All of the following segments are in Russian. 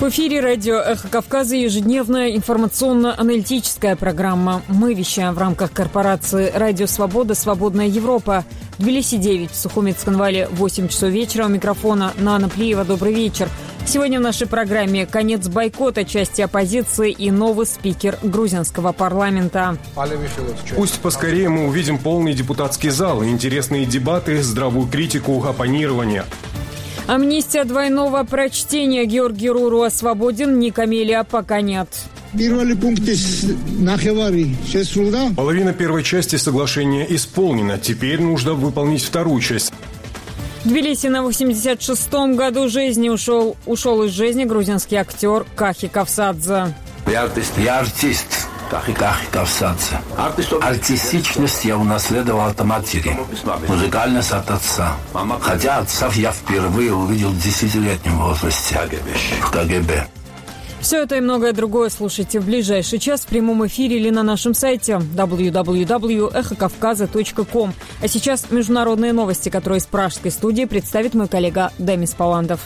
В эфире радио «Эхо Кавказа» ежедневная информационно-аналитическая программа. Мы вещаем в рамках корпорации «Радио Свобода. Свободная Европа». В Тбилиси 9, в Сухумицком вале 8 часов вечера. У микрофона Нана Плиева. Добрый вечер. Сегодня в нашей программе конец бойкота части оппозиции и новый спикер грузинского парламента. Пусть поскорее мы увидим полный депутатский зал, интересные дебаты, здравую критику, оппонирование. Амнистия двойного прочтения. Георгий Руруа свободен, Ник Амелия пока нет. Половина первой части соглашения исполнена. Теперь нужно выполнить вторую часть. В Тбилиси на 86-м году жизни ушел из жизни грузинский актер Кахи Кавсадзе. Я артист. Кахи Кавсадзе. Артистичность я унаследовал от матери, музыкальность от отца. Хотя отца я впервые увидел в 10-летнем возрасте в КГБ. Все это и многое другое слушайте в ближайший час в прямом эфире или на нашем сайте www.эхокавказа.ком. А сейчас международные новости, которые из пражской студии представит мой коллега Демис Паландов.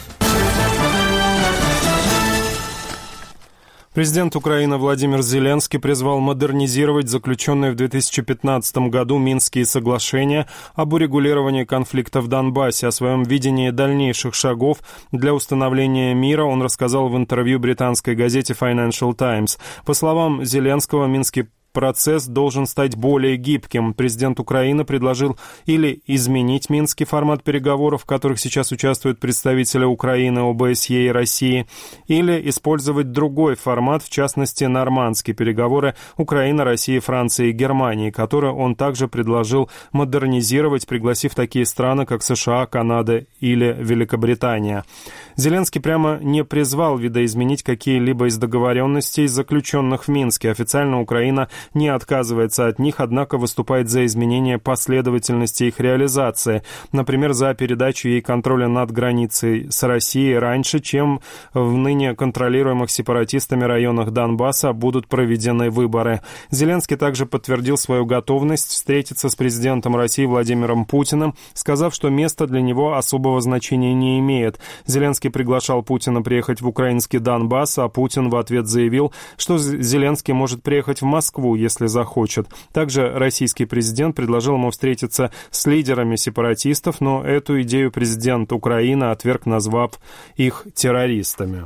Президент Украины Владимир Зеленский призвал модернизировать заключенные в 2015 году Минские соглашения об урегулировании конфликта в Донбассе. О своем видении дальнейших шагов для установления мира он рассказал в интервью британской газете Financial Times. По словам Зеленского, Минский процесс должен стать более гибким. Президент Украины предложил или изменить минский формат переговоров, в которых сейчас участвуют представители Украины, ОБСЕ и России, или использовать другой формат, в частности, нормандские переговоры Украины, России, Франции и Германии, которые он также предложил модернизировать, пригласив такие страны, как США, Канада или Великобритания. Зеленский прямо не призвал видоизменить какие-либо из договоренностей, заключенных в Минске. Официально Украина не отказывается от них, однако выступает за изменение последовательности их реализации. Например, за передачу ей контроля над границей с Россией раньше, чем в ныне контролируемых сепаратистами районах Донбасса будут проведены выборы. Зеленский также подтвердил свою готовность встретиться с президентом России Владимиром Путиным, сказав, что место для него особого значения не имеет. Зеленский приглашал Путина приехать в украинский Донбасс, а Путин в ответ заявил, что Зеленский может приехать в Москву, если захочет. Также российский президент предложил ему встретиться с лидерами сепаратистов, но эту идею президент Украины отверг, назвав их террористами.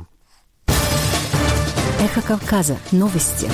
Эхо Кавказа. Новости.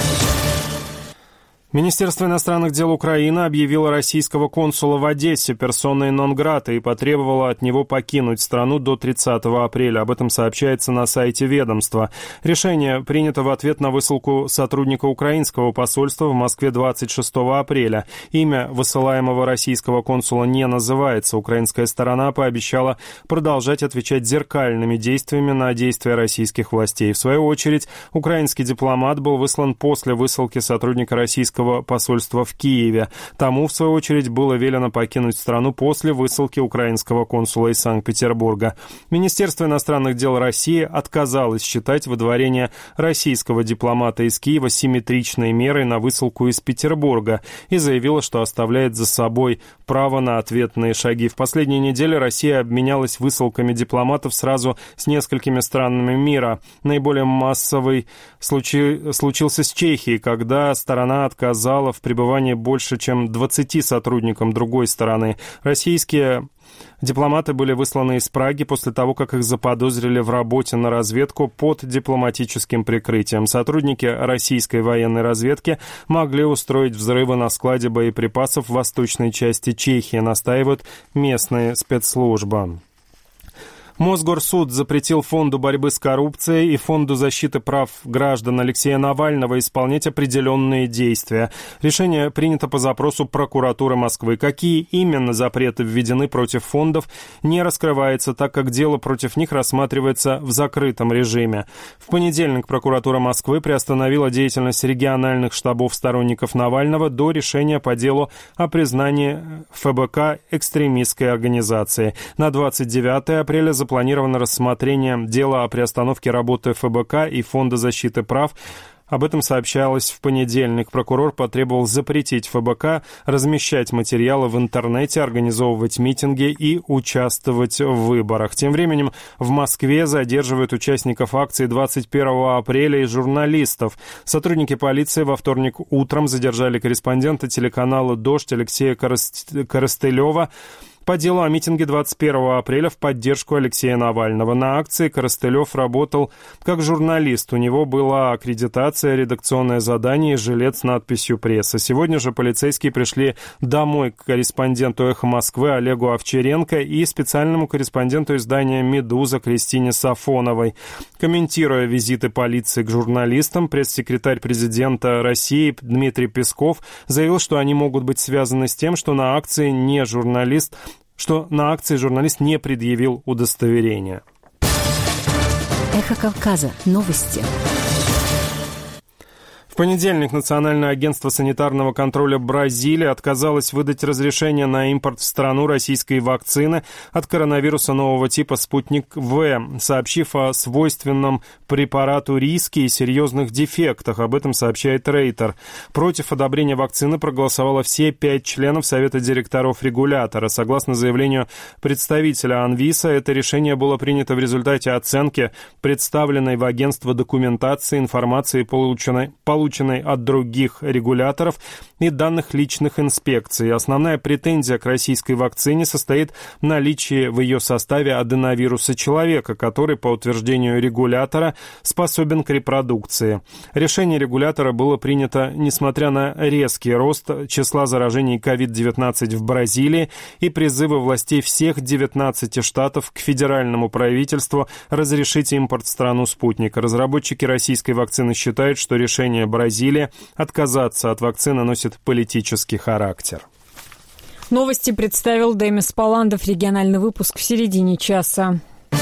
Министерство иностранных дел Украины объявило российского консула в Одессе персоной нон-грата и потребовало от него покинуть страну до 30 апреля. Об этом сообщается на сайте ведомства. Решение принято в ответ на высылку сотрудника украинского посольства в Москве 26 апреля. Имя высылаемого российского консула не называется. Украинская сторона пообещала продолжать отвечать зеркальными действиями на действия российских властей. В свою очередь, украинский дипломат был выслан после высылки сотрудника российского посольства в Киеве. Тому, в свою очередь, было велено покинуть страну после высылки украинского консула из Санкт-Петербурга. Министерство иностранных дел России отказалось считать выдворение российского дипломата из Киева симметричной мерой на высылку из Петербурга и заявило, что оставляет за собой право на ответные шаги. В последние недели Россия обменялась высылками дипломатов сразу с несколькими странами мира. Наиболее массовый случился с Чехией, когда сторона отказала в пребывании больше, чем 20 сотрудникам другой стороны. Российские дипломаты были высланы из Праги после того, как их заподозрили в работе на разведку под дипломатическим прикрытием. Сотрудники российской военной разведки могли устроить взрывы на складе боеприпасов в восточной части Чехии, настаивают местные спецслужбы. Мосгорсуд запретил Фонду борьбы с коррупцией и Фонду защиты прав граждан Алексея Навального исполнять определенные действия. Решение принято по запросу прокуратуры Москвы. Какие именно запреты введены против фондов, не раскрывается, так как дело против них рассматривается в закрытом режиме. В понедельник прокуратура Москвы приостановила деятельность региональных штабов сторонников Навального до решения по делу о признании ФБК экстремистской организацией. На 29 апреля запланировано рассмотрение дела о приостановке работы ФБК и Фонда защиты прав Об этом сообщалось в понедельник. Прокурор потребовал запретить ФБК размещать материалы в интернете, организовывать митинги и участвовать в выборах. Тем временем в Москве задерживают участников акции 21 апреля и журналистов. Сотрудники полиции во вторник утром задержали корреспондента телеканала «Дождь» Алексея Коростылева по делу о митинге 21 апреля в поддержку Алексея Навального. На акции Коростылев работал как журналист. У него была аккредитация, редакционное задание и жилет с надписью «Пресса». Сегодня же полицейские пришли домой к корреспонденту «Эхо Москвы» Олегу Овчаренко и специальному корреспонденту издания «Медуза» Кристине Сафоновой. Комментируя визиты полиции к журналистам, пресс-секретарь президента России Дмитрий Песков заявил, что они могут быть связаны с тем, что на акции журналист не предъявил удостоверения. Эхо Кавказа. Новости. В понедельник Национальное агентство санитарного контроля Бразилии отказалось выдать разрешение на импорт в страну российской вакцины от коронавируса нового типа «Спутник В», сообщив о свойственном препарату риске и серьезных дефектах. Об этом сообщает Рейтер. Против одобрения вакцины проголосовало все 5 членов Совета директоров регулятора. Согласно заявлению представителя Анвиса, это решение было принято в результате оценки представленной в агентство документации, информации, полученной от других регуляторов и данных личных инспекций. Основная претензия к российской вакцине состоит в наличии в ее составе аденовируса человека, который, по утверждению регулятора, способен к репродукции. Решение регулятора было принято, несмотря на резкий рост числа заражений COVID-19 в Бразилии и призывы властей всех 19 штатов к федеральному правительству разрешить импорт в страну спутника. Разработчики российской вакцины считают, что решение Бразилии отказаться от вакцины носит политический характер. Новости представил Демис Паландов. Региональный выпуск в середине часа.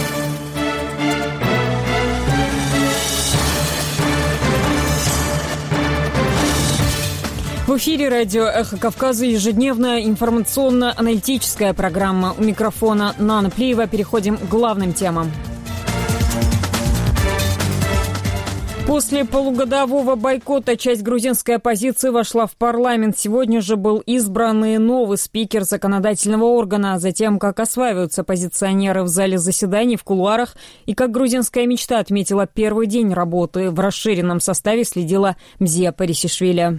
В эфире радио «Эхо Кавказа» ежедневная информационно-аналитическая программа. У микрофона Нана Плиева. Переходим к главным темам. После полугодового бойкота часть грузинской оппозиции вошла в парламент. Сегодня же был избран новый спикер законодательного органа. Затем, как осваиваются оппозиционеры в зале заседаний, в кулуарах, и как грузинская мечта отметила первый день работы. В расширенном составе следила Мзия Парисишвили.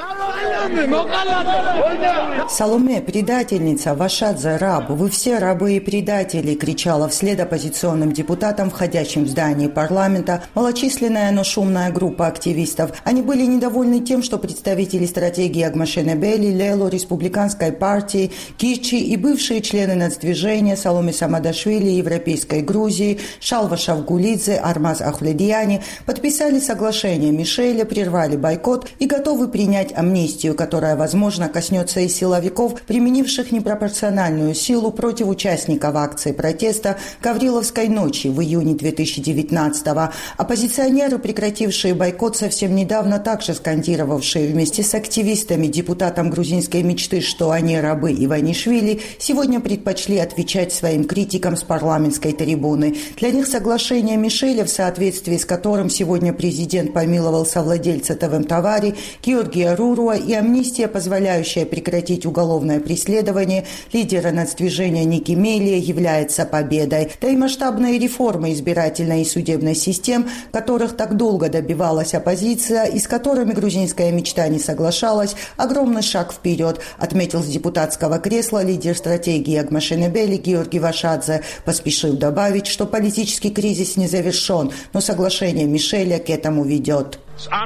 «Саломе, предательница, Вашадзе, раб, вы все рабы и предатели», кричала вслед оппозиционным депутатам, входящим в здание парламента, малочисленная, но шумная группа активистов. Они были недовольны тем, что представители стратегии Агмашенебели, Лело, Республиканской партии, Кичи и бывшие члены нацдвижения Саломе Самадашвили, Европейской Грузии, Шалва Шавгулидзе, Армаз Ахледияни подписали соглашение Мишеля, прервали бойкот и готовы принять амнистию, которая, возможно, коснется и силовиков, применивших непропорциональную силу против участников акции протеста Гавриловской ночи в июне 2019-го. Оппозиционеры, прекратившие бойкот совсем недавно, также скандировавшие вместе с активистами, депутатам грузинской мечты, что они рабы Иванишвили, сегодня предпочли отвечать своим критикам с парламентской трибуны. Для них соглашение Мишеля, в соответствии с которым сегодня президент помиловал совладельца ТВМ Тавари Георгия Руруа, и амнистия, позволяющая прекратить уголовное преследование лидера нацдвижения Ники Мелия, является победой. Да и масштабные реформы избирательной и судебной систем, которых так долго добивалась оппозиция и с которыми грузинская мечта не соглашалась, огромный шаг вперед, отметил с депутатского кресла лидер стратегии Агмашенебели Георгий Вашадзе, поспешив добавить, что политический кризис не завершен, но соглашение Мишеля к этому ведет.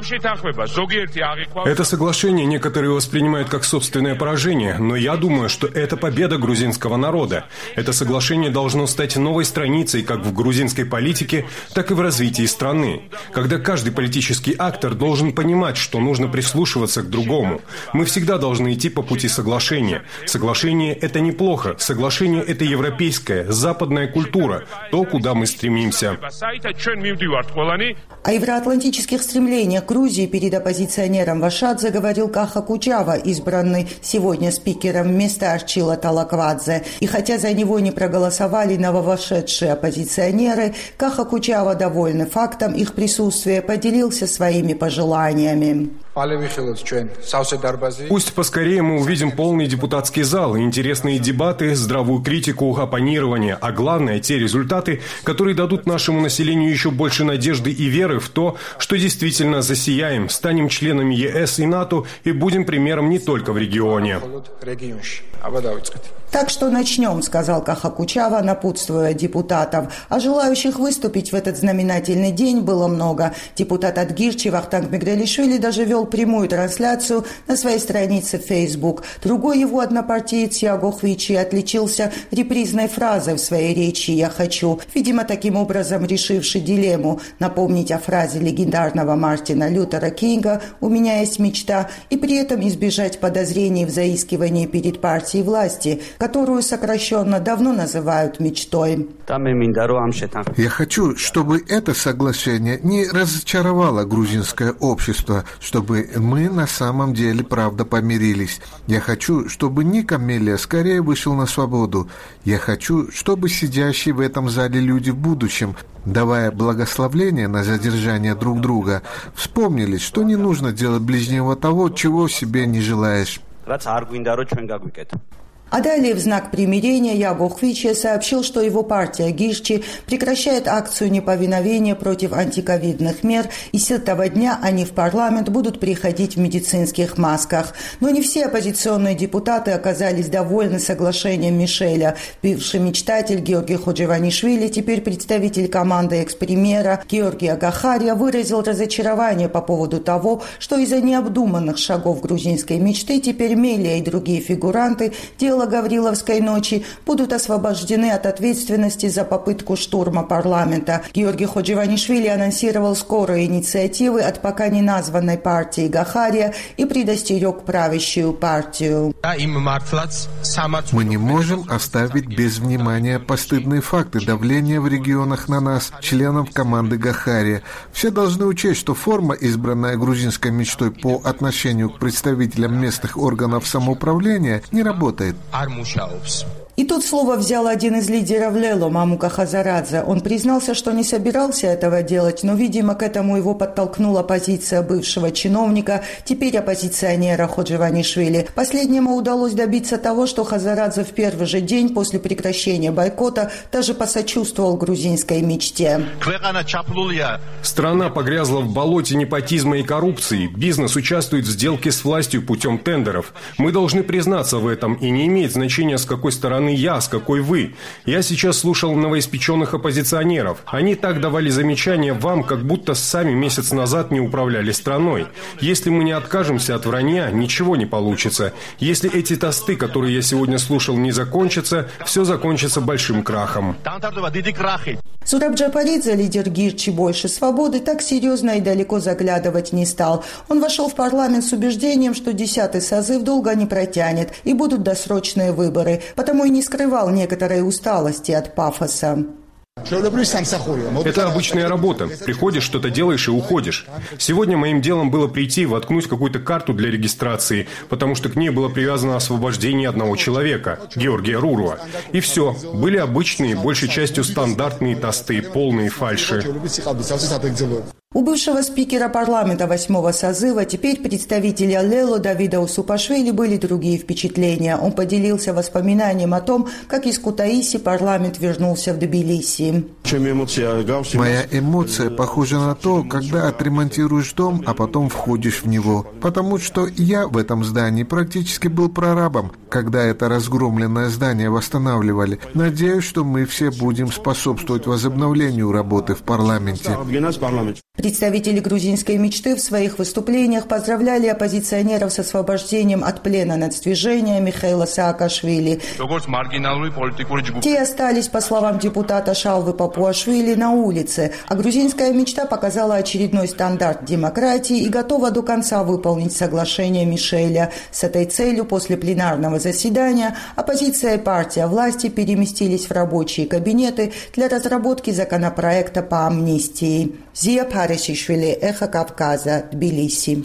Это соглашение некоторые воспринимают как собственное поражение, но я думаю, что это победа грузинского народа. Это соглашение должно стать новой страницей как в грузинской политике, так и в развитии страны. Когда каждый политический актор должен понимать, что нужно прислушиваться к другому. Мы всегда должны идти по пути соглашения. Соглашение – это неплохо. Соглашение – это европейская, западная культура, то, куда мы стремимся. О евроатлантических стремлениях поздравлениях Грузии перед оппозиционером Вашадзе говорил Каха Кучава, избранный сегодня спикером вместо Арчила Талаквадзе. И хотя за него не проголосовали нововошедшие оппозиционеры, Каха Кучава, довольный фактом их присутствия, поделился своими пожеланиями. Пусть поскорее мы увидим полный депутатский зал, интересные дебаты, здравую критику, оппонирование, а главное, те результаты, которые дадут нашему населению еще больше надежды и веры в то, что действительно засияем, станем членами ЕС и НАТО и будем примером не только в регионе. Так что начнем, сказал Каха Кучава, напутствуя депутатов. А желающих выступить в этот знаменательный день было много. Депутат от Гирчи Вахтанг Мигрелишвили даже вел прямую трансляцию на своей странице в Facebook. Другой его однопартиец Яго Хвичи отличился репризной фразой в своей речи «Я хочу», видимо, таким образом решивший дилемму напомнить о фразе легендарного Мартина Лютера Кинга «У меня есть мечта» и при этом избежать подозрений в заискивании перед партией власти, которую сокращенно давно называют мечтой. Я хочу, чтобы это соглашение не разочаровало грузинское общество, чтобы мы на самом деле правда помирились. Я хочу, чтобы Ник Амелия скорее вышел на свободу. Я хочу, чтобы сидящие в этом зале люди в будущем, давая благословление на задержание друг друга, вспомнили, что не нужно делать ближнего того, чего себе не желаешь. А далее в знак примирения Яго Хвичи сообщил, что его партия Гирчи прекращает акцию неповиновения против антиковидных мер, и с этого дня они в парламент будут приходить в медицинских масках. Но не все оппозиционные депутаты оказались довольны соглашением Мишеля. Бывший мечтатель Георгий Ходжеванишвили, теперь представитель команды экс-премьера Георгия Гахария, выразил разочарование по поводу того, что из-за необдуманных шагов грузинской мечты теперь Мелия и другие фигуранты делают Гавриловской ночи будут освобождены от ответственности за попытку штурма парламента. Георгий Ходжеванишвили анонсировал скорые инициативы от пока не названной партии Гахария и предостерег правящую партию. Мы не можем оставить без внимания постыдные факты давления в регионах на нас, членов команды Гахария. Все должны учесть, что форма, избранная грузинской мечтой по отношению к представителям местных органов самоуправления, не работает. И тут слово взял один из лидеров Лело, Мамука Хазарадзе. Он признался, что не собирался этого делать, но, видимо, к этому его подтолкнула позиция бывшего чиновника, теперь оппозиционера Ходжеванишвили. Последнему удалось добиться того, что Хазарадзе в первый же день после прекращения бойкота даже посочувствовал грузинской мечте. Страна погрязла в болоте непотизма и коррупции. Бизнес участвует в сделке с властью путем тендеров. Мы должны признаться в этом, и не имеет значения, с какой стороны я, с какой вы. Я сейчас слушал новоиспеченных оппозиционеров. Они так давали замечания вам, как будто сами месяц назад не управляли страной. Если мы не откажемся от вранья, ничего не получится. Если эти тосты, которые я сегодня слушал, не закончатся, все закончится большим крахом. Сураб Джапаридзе, лидер Гирчи «Больше свободы», так серьезно и далеко заглядывать не стал. Он вошел в парламент с убеждением, что 10-й созыв долго не протянет и будут досрочные выборы, потому и не скрывал некоторой усталости от пафоса. Это обычная работа. Приходишь, что-то делаешь и уходишь. Сегодня моим делом было прийти, воткнуть какую-то карту для регистрации, потому что к ней было привязано освобождение одного человека, Георгия Руруа. И все. Были обычные, большей частью стандартные тосты, полные фальши. У бывшего спикера парламента 8-го созыва, теперь представителя Лело Давида Усупашвили, были другие впечатления. Он поделился воспоминанием о том, как из Кутаиси парламент вернулся в Тбилиси. Моя эмоция похожа на то, когда отремонтируешь дом, а потом входишь в него. Потому что я в этом здании практически был прорабом, когда это разгромленное здание восстанавливали. Надеюсь, что мы все будем способствовать возобновлению работы в парламенте. Представители грузинской мечты в своих выступлениях поздравляли оппозиционеров с освобождением от плена нацдвижения Михаила Саакашвили. Те остались, по словам депутата Шалвы Папуашвили, на улице, а грузинская мечта показала очередной стандарт демократии и готова до конца выполнить соглашение Мишеля. С этой целью после пленарного заседания оппозиция и партия власти переместились в рабочие кабинеты для разработки законопроекта по амнистии. Зия Тарасишвили, Эхо Кавказа, Тбилиси.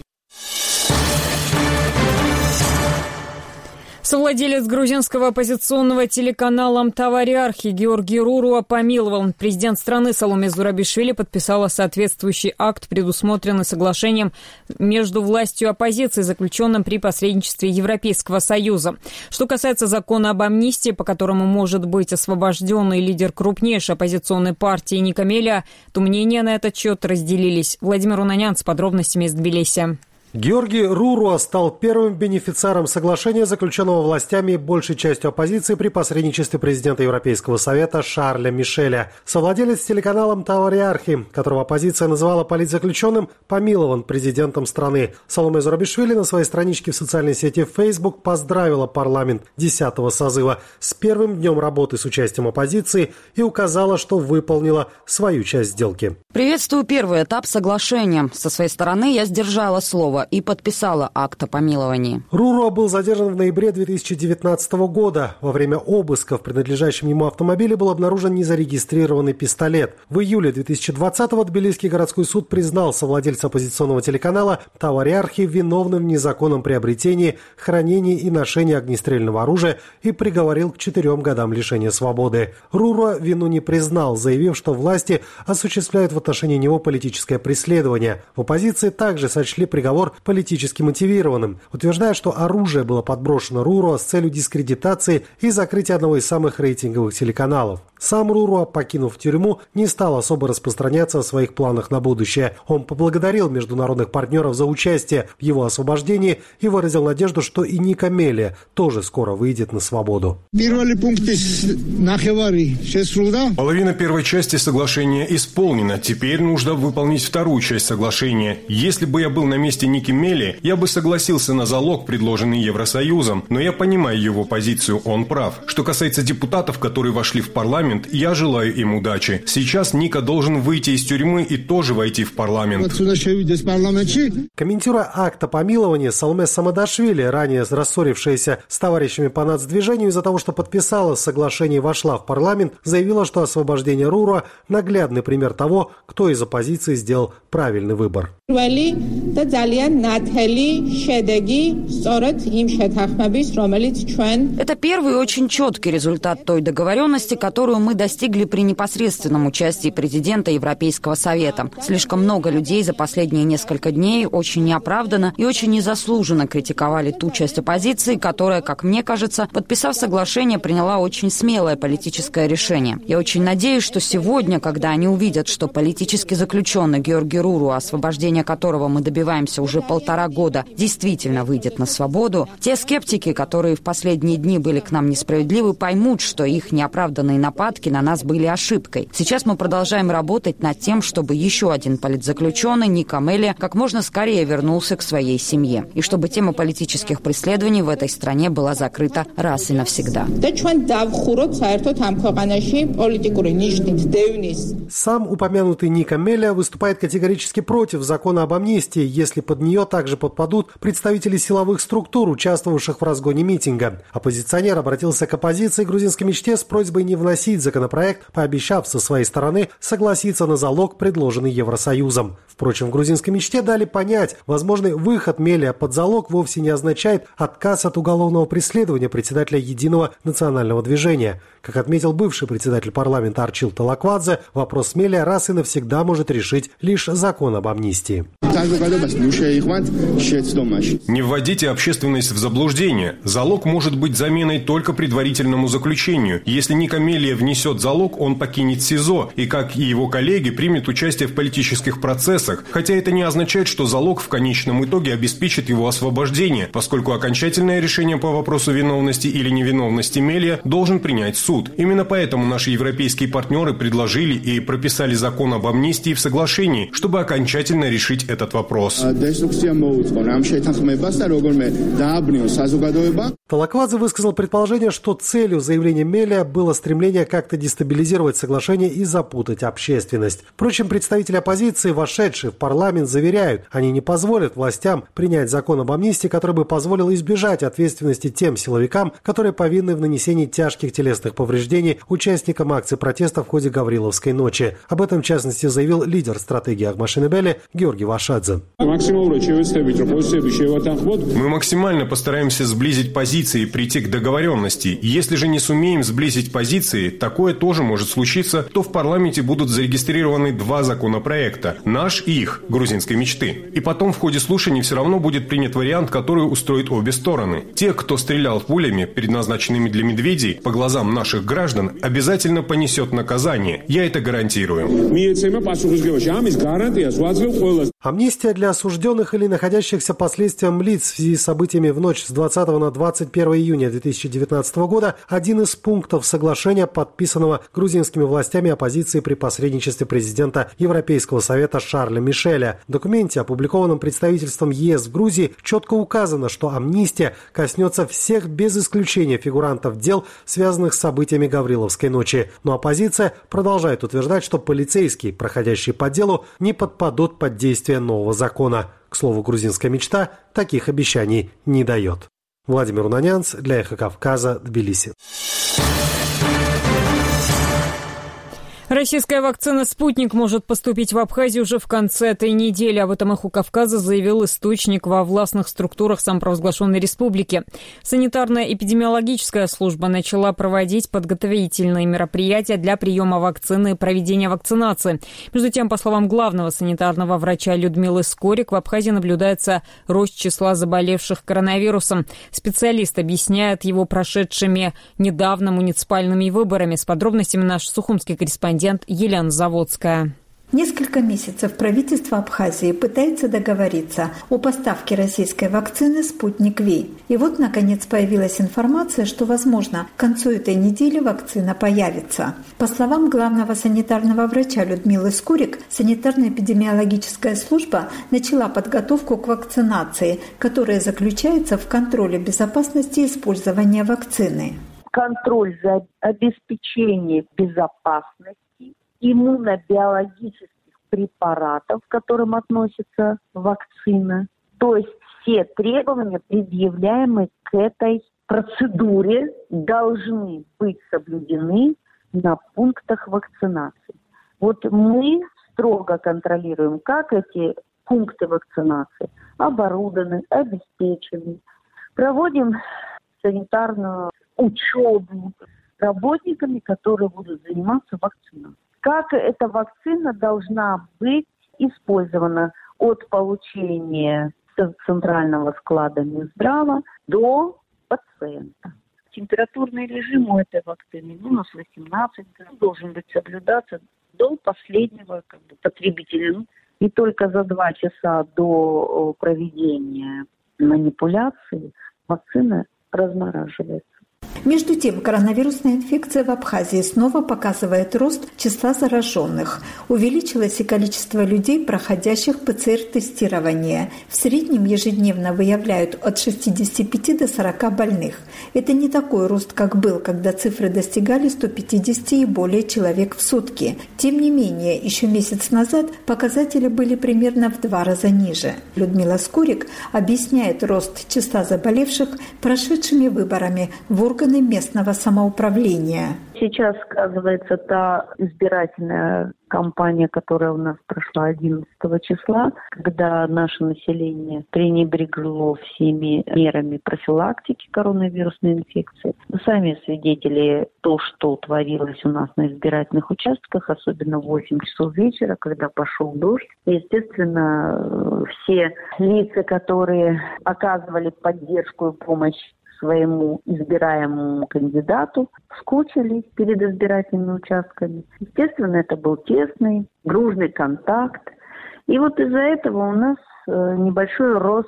Совладелец грузинского оппозиционного телеканала «Тавариархи» Георгий Руруа помиловал. Президент страны Саломе Зурабишвили подписала соответствующий акт, предусмотренный соглашением между властью и оппозицией, заключенным при посредничестве Европейского Союза. Что касается закона об амнистии, по которому может быть освобожденный лидер крупнейшей оппозиционной партии Ника Мелия, то мнения на этот счет разделились. Владимир Унанян с подробностями из Тбилиси. Георгий Руруа стал первым бенефициаром соглашения, заключенного властями и большей частью оппозиции при посредничестве президента Европейского Совета Шарля Мишеля. Совладелец телеканалом «Тавариархи», которого оппозиция называла политзаключенным, помилован президентом страны. Саломе Зурабишвили на своей страничке в социальной сети Facebook поздравила парламент 10-го созыва с первым днем работы с участием оппозиции и указала, что выполнила свою часть сделки. Приветствую первый этап соглашения. Со своей стороны я сдержала слово и подписала акт о помиловании. Руруа был задержан в ноябре 2019 года. Во время обыска в принадлежащем ему автомобиле был обнаружен незарегистрированный пистолет. В июле 2020-го Тбилисский городской суд признал совладельца оппозиционного телеканала «Тавариархи» виновным в незаконном приобретении, хранении и ношении огнестрельного оружия и приговорил к 4 годам лишения свободы. Руруа вину не признал, заявив, что власти осуществляют в отношении него политическое преследование. В оппозиции также сочли приговор политически мотивированным, утверждая, что оружие было подброшено Руруа с целью дискредитации и закрытия одного из самых рейтинговых телеканалов. Сам Руруа, покинув тюрьму, не стал особо распространяться о своих планах на будущее. Он поблагодарил международных партнеров за участие в его освобождении и выразил надежду, что и Ника Мелия тоже скоро выйдет на свободу. Половина первой части соглашения исполнена. Теперь нужно выполнить вторую часть соглашения. Если бы я был на месте Ники Мелии, я бы согласился на залог, предложенный Евросоюзом, но я понимаю его позицию, он прав. Что касается депутатов, которые вошли в парламент, я желаю им удачи. Сейчас Ника должен выйти из тюрьмы и тоже войти в парламент. Комментируя акт о помиловании, Саломе Самадашвили, ранее рассорившаяся с товарищами по нацдвижению из-за того, что подписала соглашение и вошла в парламент, заявила, что освобождение Руруа – наглядный пример того, кто из оппозиции сделал правильный выбор. Это первый очень четкий результат той договоренности, которую мы достигли при непосредственном участии президента Европейского Совета. Слишком много людей за последние несколько дней очень неоправданно и очень незаслуженно критиковали ту часть оппозиции, которая, как мне кажется, подписав соглашение, приняла очень смелое политическое решение. Я очень надеюсь, что сегодня, когда они увидят, что политически заключенный Георгий Руруа, освобождение которого мы добиваемся уже 1,5 года, действительно выйдет на свободу, те скептики, которые в последние дни были к нам несправедливы, поймут, что их неоправданные нападки на нас были ошибкой. Сейчас мы продолжаем работать над тем, чтобы еще один политзаключенный, Ника Мелия, как можно скорее вернулся к своей семье. И чтобы тема политических преследований в этой стране была закрыта раз и навсегда. Сам упомянутый Ника Мелия выступает категорически против закона об амнистии, если под нее также подпадут представители силовых структур, участвовавших в разгоне митинга. Оппозиционер обратился к оппозиции грузинской мечте с просьбой не вносить законопроект, пообещав со своей стороны согласиться на залог, предложенный Евросоюзом. Впрочем, в грузинской мечте дали понять, возможный выход Мелия под залог вовсе не означает отказ от уголовного преследования председателя Единого национального движения. Как отметил бывший председатель парламента Арчил Талаквадзе, вопрос Мелия раз и навсегда может решить лишь закон об амнистии. Не вводите общественность в заблуждение. Залог может быть заменой только предварительному заключению. Если Ника Мелия внесет залог, он покинет СИЗО и, как и его коллеги, примет участие в политических процессах. Хотя это не означает, что залог в конечном итоге обеспечит его освобождение, поскольку окончательное решение по вопросу виновности или невиновности Мелия должен принять суд. Именно поэтому наши европейские партнеры предложили и прописали закон об амнистии в соглашении, чтобы окончательно решить этот этот вопрос. Толоквадзе высказал предположение, что целью заявления Мелия было стремление как-то дестабилизировать соглашение и запутать общественность. Впрочем, представители оппозиции, вошедшие в парламент, заверяют, они не позволят властям принять закон об амнистии, который бы позволил избежать ответственности тем силовикам, которые повинны в нанесении тяжких телесных повреждений участникам акций протеста в ходе Гавриловской ночи. Об этом, в частности, заявил лидер стратегии Агмашинебели Георгий Вашадзе. Мы максимально постараемся сблизить позиции и прийти к договоренности. Если же не сумеем сблизить позиции, такое тоже может случиться, то в парламенте будут зарегистрированы два законопроекта – наш и их, грузинской мечты. И потом в ходе слушаний все равно будет принят вариант, который устроит обе стороны. Те, кто стрелял пулями, предназначенными для медведей, по глазам наших граждан, обязательно понесет наказание. Я это гарантирую. Амнистия для осужденных или находящихся под следствием лиц в связи с событиями в ночь с 20 на 21 июня 2019 года – один из пунктов соглашения, подписанного грузинскими властями оппозиции при посредничестве президента Европейского совета Шарля Мишеля. В документе, опубликованном представительством ЕС в Грузии, четко указано, что амнистия коснется всех без исключения фигурантов дел, связанных с событиями Гавриловской ночи. Но оппозиция продолжает утверждать, что полицейские, проходящие по делу, не подпадут под действие нового закона. К слову, грузинская мечта таких обещаний не дает. Владимир Унанянц для «Эхо Кавказа», Тбилиси. Российская вакцина «Спутник» может поступить в Абхазию уже в конце этой недели. Об этом «Эхо Кавказа» заявил источник во властных структурах самопровозглашенной республики. Санитарно-эпидемиологическая служба начала проводить подготовительные мероприятия для приема вакцины и проведения вакцинации. Между тем, по словам главного санитарного врача Людмилы Скорик, в Абхазии наблюдается рост числа заболевших коронавирусом. Специалист объясняет его прошедшими недавно муниципальными выборами. С подробностями наш сухумский корреспондент Елена Заводская. Несколько месяцев правительство Абхазии пытается договориться о поставке российской вакцины «Спутник Ви». И вот, наконец, появилась информация, что, возможно, к концу этой недели вакцина появится. По словам главного санитарного врача Людмилы Скурик, санитарно-эпидемиологическая служба начала подготовку к вакцинации, которая заключается в контроле безопасности использования вакцины. Контроль за обеспечением безопасности иммунобиологических препаратов, к которым относится вакцина. То есть все требования, предъявляемые к этой процедуре, должны быть соблюдены на пунктах вакцинации. Вот мы строго контролируем, как эти пункты вакцинации оборудованы, обеспечены. Проводим санитарную учебу работниками, которые будут заниматься вакцинацией. Как эта вакцина должна быть использована от получения с центрального склада Минздрава до пациента. Температурный режим у этой вакцины минус 18 должен быть соблюдаться до последнего потребителя. И только за 2 часа до проведения манипуляции вакцина размораживается. Между тем, коронавирусная инфекция в Абхазии снова показывает рост числа зараженных. Увеличилось и количество людей, проходящих ПЦР-тестирование. В среднем ежедневно выявляют от 65 до 40 больных. Это не такой рост, как был, когда цифры достигали 150 и более человек в сутки. Тем не менее, еще месяц назад показатели были примерно в 2 раза ниже. Людмила Скурик объясняет рост числа заболевших прошедшими выборами в органы местного самоуправления. Сейчас сказывается та избирательная кампания, которая у нас прошла 11 числа, когда наше население пренебрегло всеми мерами профилактики коронавирусной инфекции. Мы сами свидетели то, что творилось у нас на избирательных участках, особенно в 8 часов вечера, когда пошел дождь. Естественно, все лица, которые оказывали поддержку и помощь своему избираемому кандидату, скучились перед избирательными участками. Естественно, это был тесный, дружный контакт. И вот из-за этого у нас небольшой рост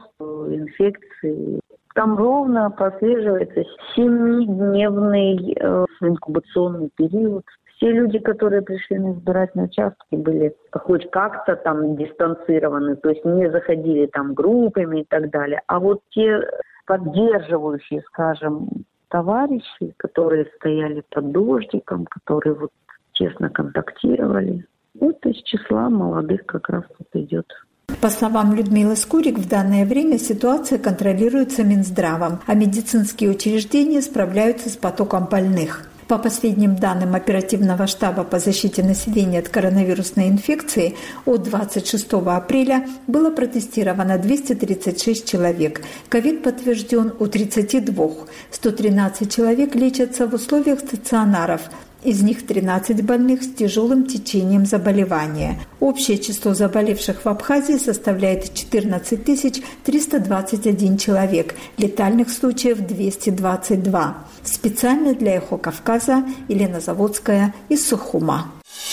инфекции. Там ровно прослеживается 7-дневный инкубационный период. Все люди, которые пришли на избирательные участки, были хоть как-то там дистанцированы, то есть не заходили там группами и так далее. А вот те поддерживающие, скажем, товарищи, которые стояли под дождиком, которые вот тесно контактировали, вот из числа молодых как раз тут идет. По словам Людмилы Скурик, в данное время ситуация контролируется Минздравом, а медицинские учреждения справляются с потоком больных. По последним данным оперативного штаба по защите населения от коронавирусной инфекции, от 26 апреля было протестировано 236 человек. ковид подтвержден у 32. 113 человек лечатся в условиях стационаров. Из них 13 больных с тяжелым течением заболевания. Общее число заболевших в Абхазии составляет 14 321 человек, летальных случаев 222. Специально для «Эхо Кавказа» Елена Заводская из Сухума.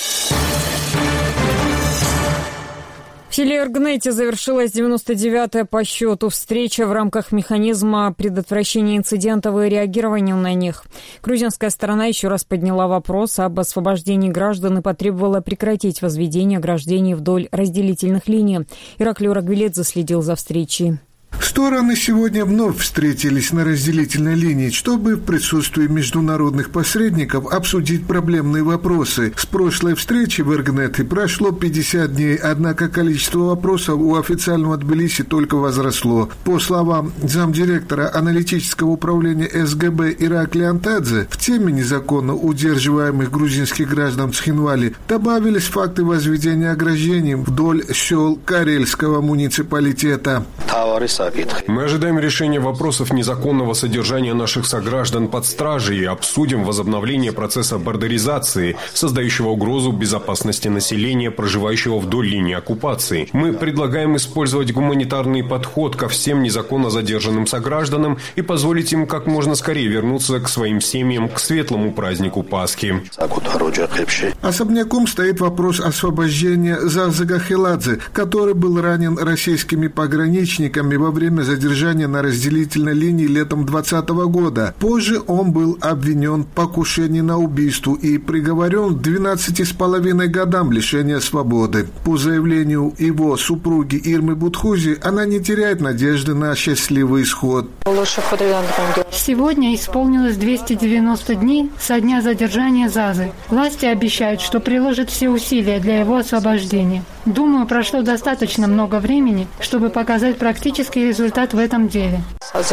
В селе Эргнете завершилась 99-я по счету встреча в рамках механизма предотвращения инцидентов и реагирования на них. Грузинская сторона еще раз подняла вопрос об освобождении граждан и потребовала прекратить возведение ограждений вдоль разделительных линий. Ираклий Урагвилидзе следил за встречей. Стороны сегодня вновь встретились на разделительной линии, чтобы в присутствии международных посредников обсудить проблемные вопросы. С прошлой встречи в Эргнете прошло 50 дней, однако количество вопросов у официального Тбилиси только возросло. По словам замдиректора аналитического управления СГБ Ираклия Антадзе, в теме незаконно удерживаемых грузинских граждан в Цхинвале добавились факты возведения ограждений вдоль сел Карельского муниципалитета. Мы ожидаем решения вопросов незаконного содержания наших сограждан под стражей и обсудим возобновление процесса бордеризации, создающего угрозу безопасности населения, проживающего вдоль линии оккупации. Мы предлагаем использовать гуманитарный подход ко всем незаконно задержанным согражданам и позволить им как можно скорее вернуться к своим семьям к светлому празднику Пасхи. Особняком стоит вопрос освобождения Зазы Гахеладзе, который был ранен российскими пограничниками во время задержания на разделительной линии летом 2020 года. Позже он был обвинен в покушении на убийство и приговорен к 12,5 годам лишения свободы. По заявлению его супруги Ирмы Бутхузи, она не теряет надежды на счастливый исход. Сегодня исполнилось 290 дней со дня задержания Зазы. Власти обещают, что приложат все усилия для его освобождения. Думаю, прошло достаточно много времени, чтобы показать практический результат в этом деле.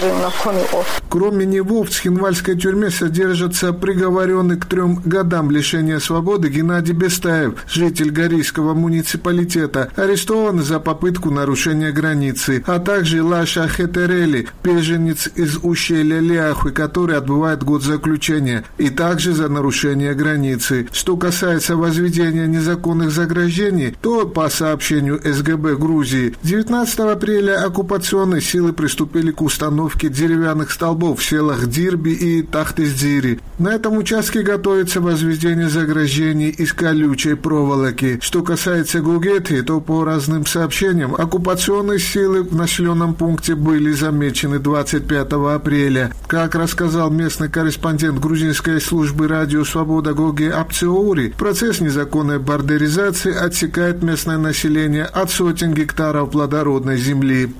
Кроме него, в Цхинвальской тюрьме содержится приговоренный к 3 годам лишения свободы Геннадий Бестаев, житель Горийского муниципалитета, арестован за попытку нарушения границы, а также Лаша Хетерели, беженец из ущелья Ляхуй, который отбывает год заключения, и также за нарушение границы. Что касается возведения незаконных заграждений, то, по сообщению СГБ Грузии, 19 апреля оккупационные силы приступили к установке деревянных столбов в селах Дирби и Тахтиздири. На этом участке готовится возведение заграждений из колючей проволоки. Что касается Гугетхи, то по разным сообщениям оккупационные силы в населенном пункте были замечены 25 апреля. Как рассказал местный корреспондент грузинской службы «Радио Свобода» Гоги Апциоури, процесс незаконной бордеризации отсекает местное население от сотен гектаров плодородной земли.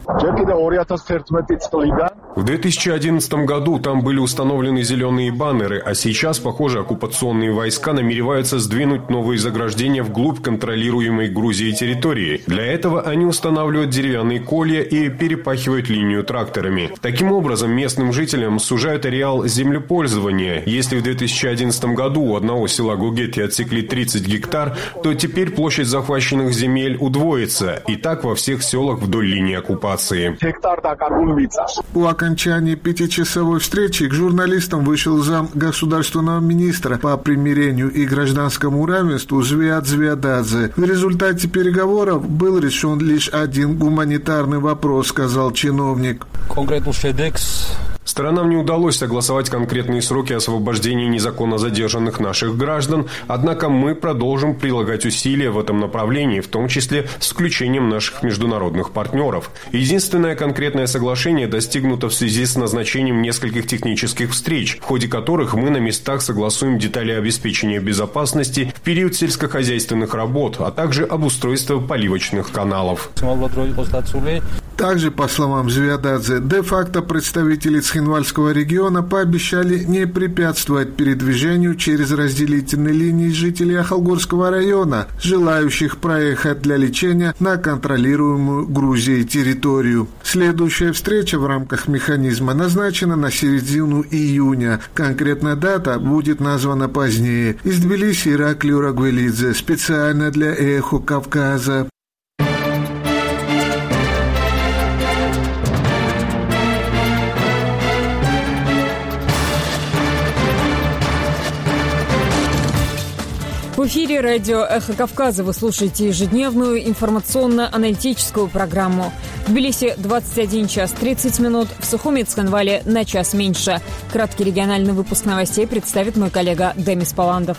В 2011 году там были установлены зеленые баннеры, а сейчас, похоже, оккупационные войска намереваются сдвинуть новые заграждения вглубь контролируемой Грузией территории. Для этого они устанавливают деревянные колья и перепахивают линию тракторами. Таким образом, местным жителям сужают ареал землепользования. Если в 2011 году у одного села Гугетхи отсекли 30 гектар, то теперь площадь захваченных земель удвоится. И так во всех селах вдоль линии оккупации. По окончании 5-часовой встречи к журналистам вышел зам государственного министра по примирению и гражданскому равенству Звиат Звиададзе. В результате переговоров был решен лишь один гуманитарный вопрос, сказал чиновник. Сторонам не удалось согласовать конкретные сроки освобождения незаконно задержанных наших граждан, однако мы продолжим прилагать усилия в этом направлении, в том числе с включением наших международных партнеров. Единственное конкретное соглашение достигнуто в связи с назначением нескольких технических встреч, в ходе которых мы на местах согласуем детали обеспечения безопасности в период сельскохозяйственных работ, а также обустройства поливочных каналов. Также, по словам Звиададзе, де-факто представители Цхинвальского региона пообещали не препятствовать передвижению через разделительные линии жителей Ахалгорского района, желающих проехать для лечения на контролируемую Грузией территорию. Следующая встреча в рамках механизма назначена на середину июня. Конкретная дата будет названа позднее. Из Тбилиси Ираклий Урагвелидзе, специально для «Эхо Кавказа». В эфире радио «Эхо Кавказа». Вы слушаете ежедневную информационно-аналитическую программу. В Тбилиси 21 час 30 минут, в Сухуми и Цхинвале на час меньше. Краткий региональный выпуск новостей представит мой коллега Демис Паландов.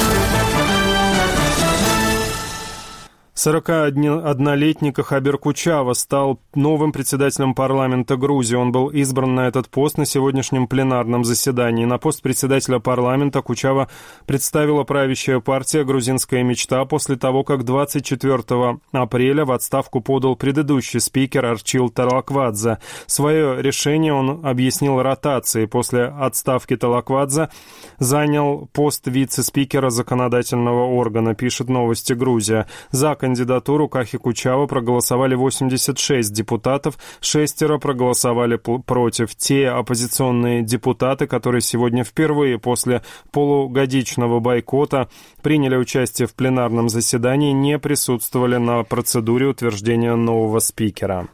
41-летний Кахабер Кучава стал новым председателем парламента Грузии. Он был избран на этот пост на сегодняшнем пленарном заседании. На пост председателя парламента Кучава представила правящая партия «Грузинская мечта» после того, как 24 апреля в отставку подал предыдущий спикер Арчил Талаквадзе. Свое решение он объяснил ротацией. После отставки Талаквадзе занял пост вице-спикера законодательного органа, пишет «Новости Грузия». За кандидатуру Кахи Кучава проголосовали 86 депутатов, 6 проголосовали против. Те оппозиционные депутаты, которые сегодня впервые после полугодичного бойкота приняли участие в пленарном заседании, не присутствовали на процедуре утверждения нового спикера.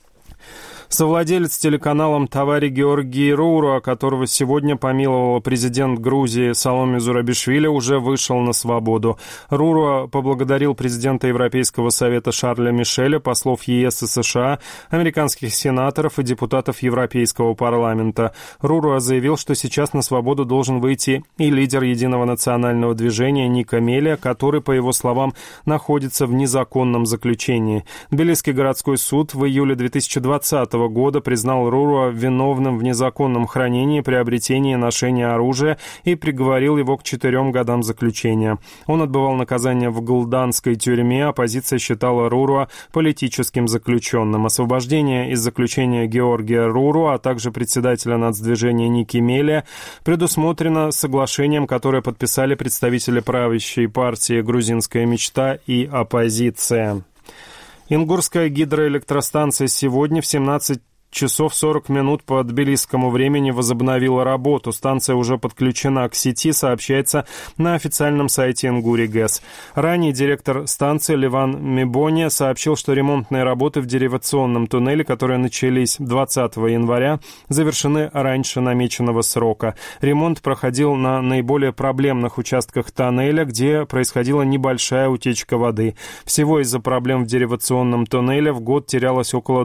Совладелец телеканалом «Тавари» Георгий Руруа, которого сегодня помиловал президент Грузии Саломе Зурабишвили, уже вышел на свободу. Руруа поблагодарил президента Европейского совета Шарля Мишеля, послов ЕС и США, американских сенаторов и депутатов Европейского парламента. Руруа заявил, что сейчас на свободу должен выйти и лидер Единого национального движения Ника Мелия, который, по его словам, находится в незаконном заключении. Тбилисский городской суд в июле 2020 года признал Руруа виновным в незаконном хранении, приобретении и ношении оружия и приговорил его к 4 годам заключения. Он отбывал наказание в Гулданской тюрьме. Оппозиция считала Руруа политическим заключенным. Освобождение из заключения Георгия Руруа, а также председателя нацдвижения Ники Мелия предусмотрено соглашением, которое подписали представители правящей партии «Грузинская мечта» и оппозиция. Ингурская гидроэлектростанция сегодня в 17 часов 40 минут по тбилисскому времени возобновила работу. Станция уже подключена к сети, сообщается на официальном сайте Ингури-ГЭС. Ранее директор станции Ливан Мибония сообщил, что ремонтные работы в деривационном туннеле, которые начались 20 января, завершены раньше намеченного срока. Ремонт проходил на наиболее проблемных участках тоннеля, где происходила небольшая утечка воды. Всего из-за проблем в деривационном туннеле в год терялось около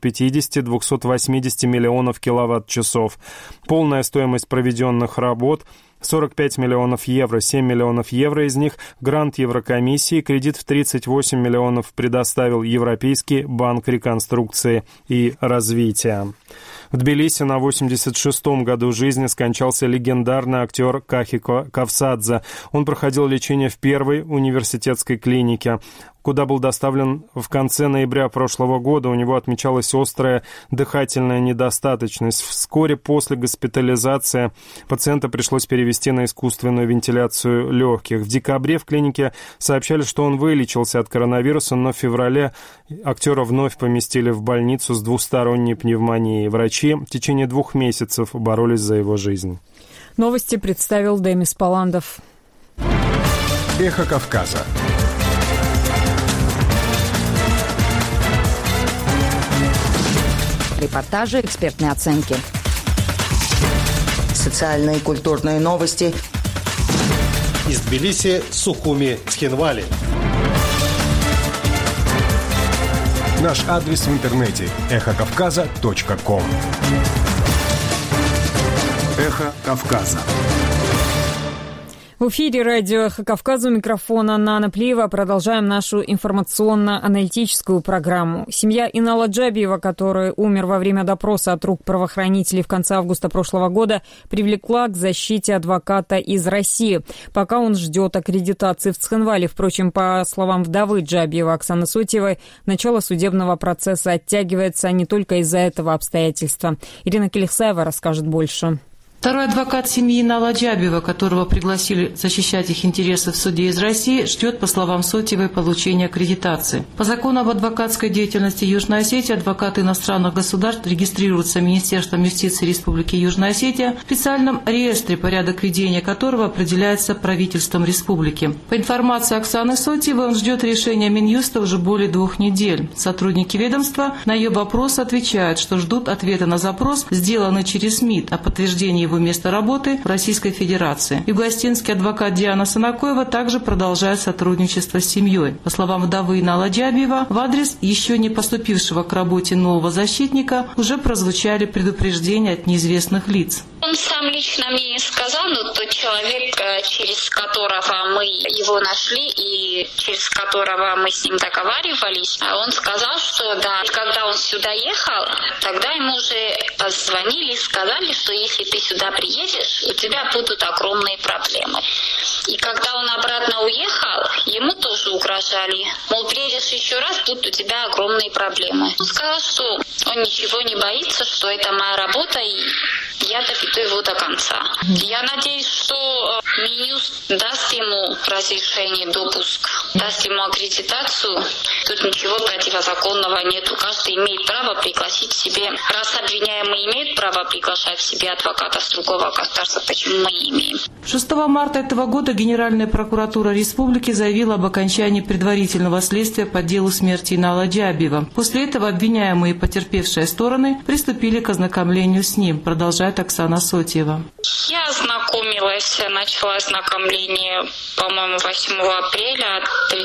250-280 миллионов киловатт-часов. Полная стоимость проведенных работ 45 миллионов евро, 7 миллионов евро из них грант Еврокомиссии, кредит в 38 миллионов предоставил Европейский банк реконструкции и развития. В Тбилиси на 86-м году жизни скончался легендарный актер Кахи Кавсадзе. Он проходил лечение в первой университетской клинике, куда был доставлен в конце ноября прошлого года. У него отмечалась острая дыхательная недостаточность. Вскоре после госпитализации пациента пришлось перевести на искусственную вентиляцию легких. В декабре в клинике сообщали, что он вылечился от коронавируса, но в феврале актера вновь поместили в больницу с двусторонней пневмонией. Врачи в течение 2 месяцев боролись за его жизнь. Новости представил Демис Паландов. Эхо Кавказа. Репортажи, экспертные оценки. Социальные и культурные новости. Из Тбилиси, Сухуми, Цхинвали. Наш адрес в интернете – эхокавказа.ком. Эхо Кавказа. В эфире радио «Эхо Кавказа», у микрофона Нана Плиева. Продолжаем нашу информационно-аналитическую программу. Семья Инала Джабиева, который умер во время допроса от рук правоохранителей в конце августа прошлого года, привлекла к защите адвоката из России, пока он ждет аккредитации в Цхинвале. Впрочем, по словам вдовы Джабиева Оксаны Сотьевой, начало судебного процесса оттягивается не только из-за этого обстоятельства. Ирина Келихсаева расскажет больше. Второй адвокат семьи Инала Джабиева, которого пригласили защищать их интересы в суде из России, ждет, по словам Сотьевой, получения аккредитации. По закону об адвокатской деятельности Южной Осетии адвокаты иностранных государств регистрируются Министерством юстиции Республики Южная Осетия в специальном реестре, порядок ведения которого определяется правительством республики. По информации Оксаны Сотьевой, он ждет решения Минюста уже более 2 недель. Сотрудники ведомства на ее вопрос отвечают, что ждут ответа на запрос, сделанный через МИД, о подтверждении его места работы в Российской Федерации. Югостинский адвокат Диана Санакоева также продолжает сотрудничество с семьей. По словам вдовы Инала Джабиева, в адрес еще не поступившего к работе нового защитника уже прозвучали предупреждения от неизвестных лиц. Он сам лично мне не сказал, но тот человек, через которого мы его нашли и через которого мы с ним договаривались, он сказал, что да, когда он сюда ехал, тогда ему уже позвонили и сказали, что если ты сюда приедешь, у тебя будут огромные проблемы. И когда он обратно уехал, ему тоже угрожали. Мол, приедешь еще раз, будут у тебя огромные проблемы. Он сказал, что он ничего не боится, что это моя работа, и я доведу его до конца. Я надеюсь, что Минюст даст ему разрешение, допуск, даст ему аккредитацию. Тут ничего противозаконного нету. Каждый имеет право пригласить себе. Раз обвиняемые имеют право приглашать в себе адвоката с другого государства, почему мы не имеем? 6 марта этого года Генеральная прокуратура республики заявила об окончании предварительного следствия по делу смерти Инала Джабиева. После этого обвиняемые и потерпевшие стороны приступили к ознакомлению с ним, продолжает Оксана Сотьева. Я ознакомилась, начала ознакомление, по-моему, 8 апреля,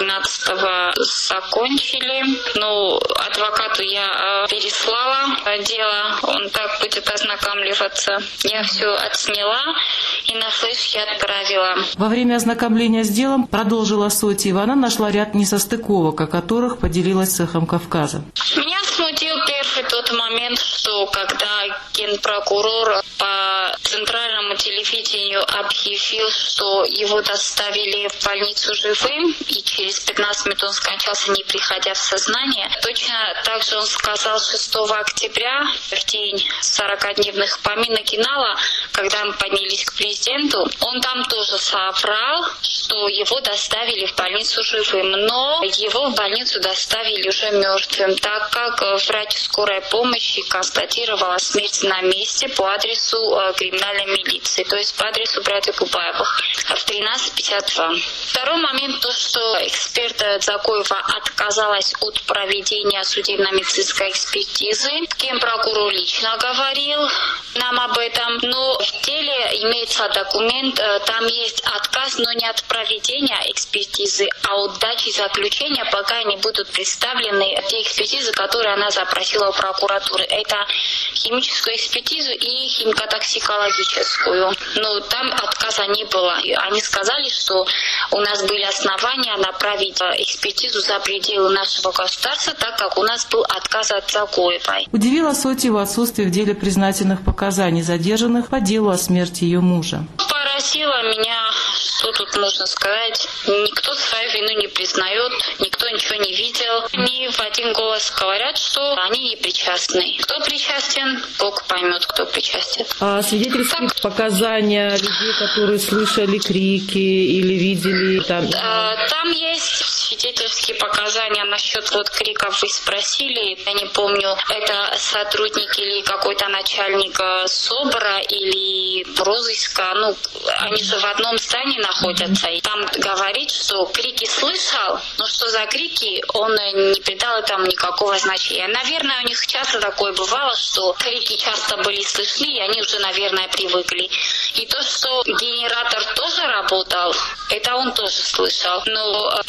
13-го закончили. Ну, адвокату я переслала дело, он так будет ознакомливаться. Я все отсняла и на флешке отправила. Во время ознакомления с делом, продолжила Сотьева, она нашла ряд несостыковок, о которых поделилась с «Эхом Кавказа». Меня смутил первый тот момент, что когда генпрокурор по центральному телевидению объявил, что его доставили в больницу живым, и через 15 минут он скончался, не приходя в сознание. Точно так же он сказал 6 октября, в день 40-дневных поминок Инала, когда мы поднялись к президенту, он там тоже соврал, что его доставили в больницу живым, но его в больницу доставили уже мертвым, так как врач скорой помощи констатировала смерть на месте по адресу криминальной милиции, то есть по адресу братьев Кубаевых в 13:52. Второй момент, то, что эксперт Дзакоева отказалась от проведения судебно-медицинской экспертизы. Генпрокурор лично говорил нам об этом, но в деле имеется документ, там есть отказ, но не от проведения экспертизы, а от дачи заключения, пока не будут представлены те экспертизы, которые она запросила у прокуратуры. Это химическую экспертизу и химико-токсикологическую. Но там отказа не было. Они сказали, что у нас были основания направить экспертизу за пределы нашего государства, так как у нас был отказ от Дзакоевой. Удивило Сотьеву отсутствие в деле признательных показаний задержанных по делу о смерти ее мужа. Поразило меня, что тут можно сказать, никто свою вину не признает, никто ничего не видел. Они в один голос говорят, что они не причастны. Кто причастен, Бог поймет, кто причастен. А свидетельские показания людей, которые слышали крики или видели там? Там есть свидетельские показания насчет вот криков, вы спросили, я не помню, это сотрудник или какой-то начальник СОБРа или розыска, ну, они же в одном здании находятся, и там говорит, что крики слышал, но что за крики, он не придал этому никакого значения. Наверное, у них часто такое бывало, что крики часто были слышны, и они уже, наверное, привыкли. И то, что генератор тоже работал, это он тоже слышал, но прокуратура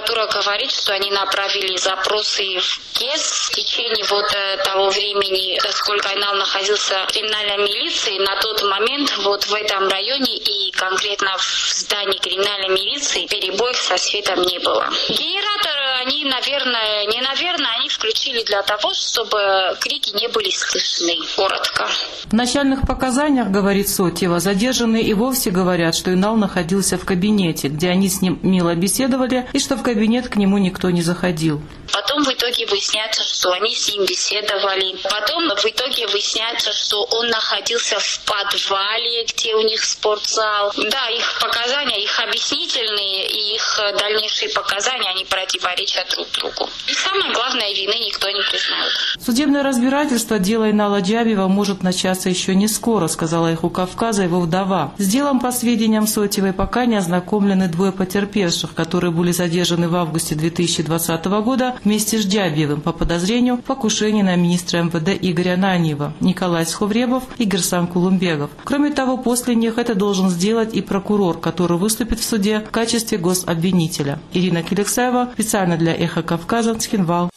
прокуратура говорит, что они направили запросы в КЕС в течение того времени, сколько Айнал находился в криминальной милиции. На тот момент в этом районе и конкретно в здании криминальной милиции перебоев со светом не было. Генераторы они, они включили для того, чтобы крики не были слышны. Коротко. В начальных показаниях, говорит Сотьева, задержанные и вовсе говорят, что Инал находился в кабинете, где они с ним мило беседовали, и что в кабинет к нему никто не заходил. Потом в итоге выясняется, что они с ним беседовали. Потом в итоге выясняется, что он находился в подвале, где у них спортзал. Да, их показания, их объяснительные и их дальнейшие показания, они противоречат друг другу. И самое главное, вины никто не признает. Судебное разбирательство дела Инала Джабиева может начаться еще не скоро, сказала Эху Кавказа его вдова. С делом, по сведениям Сотьевой, пока не ознакомлены двое потерпевших, которые были задержаны в августе 2020 года вместе с Джабиевым по подозрению в покушении на министра МВД Игоря Ананьева, Николай Сховребов и Герсан Кулумбегов. Кроме того, после них это должен сделать и прокурор, который выступит в суде в качестве гособвинителя. Ирина Килексаева, специально для Эхо Кавказа, Цхинвал.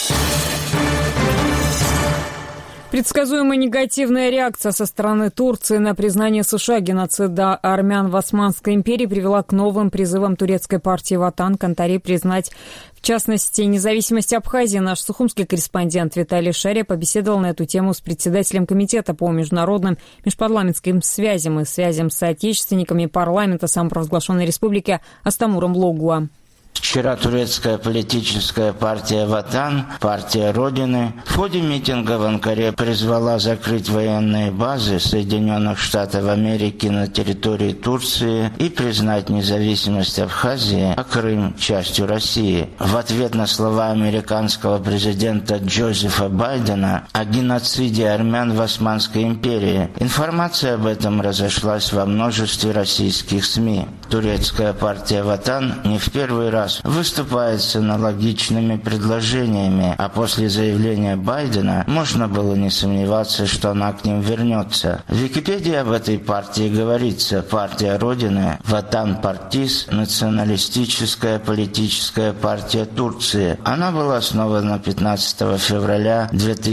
Предсказуемая негативная реакция со стороны Турции на признание США геноцида армян в Османской империи привела к новым призывам турецкой партии «Ватан» Кантари признать, в частности, независимость Абхазии. Наш сухумский корреспондент Виталий Шария побеседовал на эту тему с председателем Комитета по международным межпарламентским связям и связям с соотечественниками парламента самопровозглашенной республики Астамуром Логуа. Вчера турецкая политическая партия «Ватан», партия Родины, в ходе митинга в Анкаре призвала закрыть военные базы Соединенных Штатов Америки на территории Турции и признать независимость Абхазии, а Крым частью России. В ответ на слова американского президента Джозефа Байдена о геноциде армян в Османской империи, информация об этом разошлась во множестве российских СМИ. Турецкая партия «Ватан» не в первый раз выступает с аналогичными предложениями, а после заявления Байдена можно было не сомневаться, что она к ним вернется. В Википедии об этой партии говорится: партия Родины, Ватан Партис, националистическая политическая партия Турции. Она была основана 15 февраля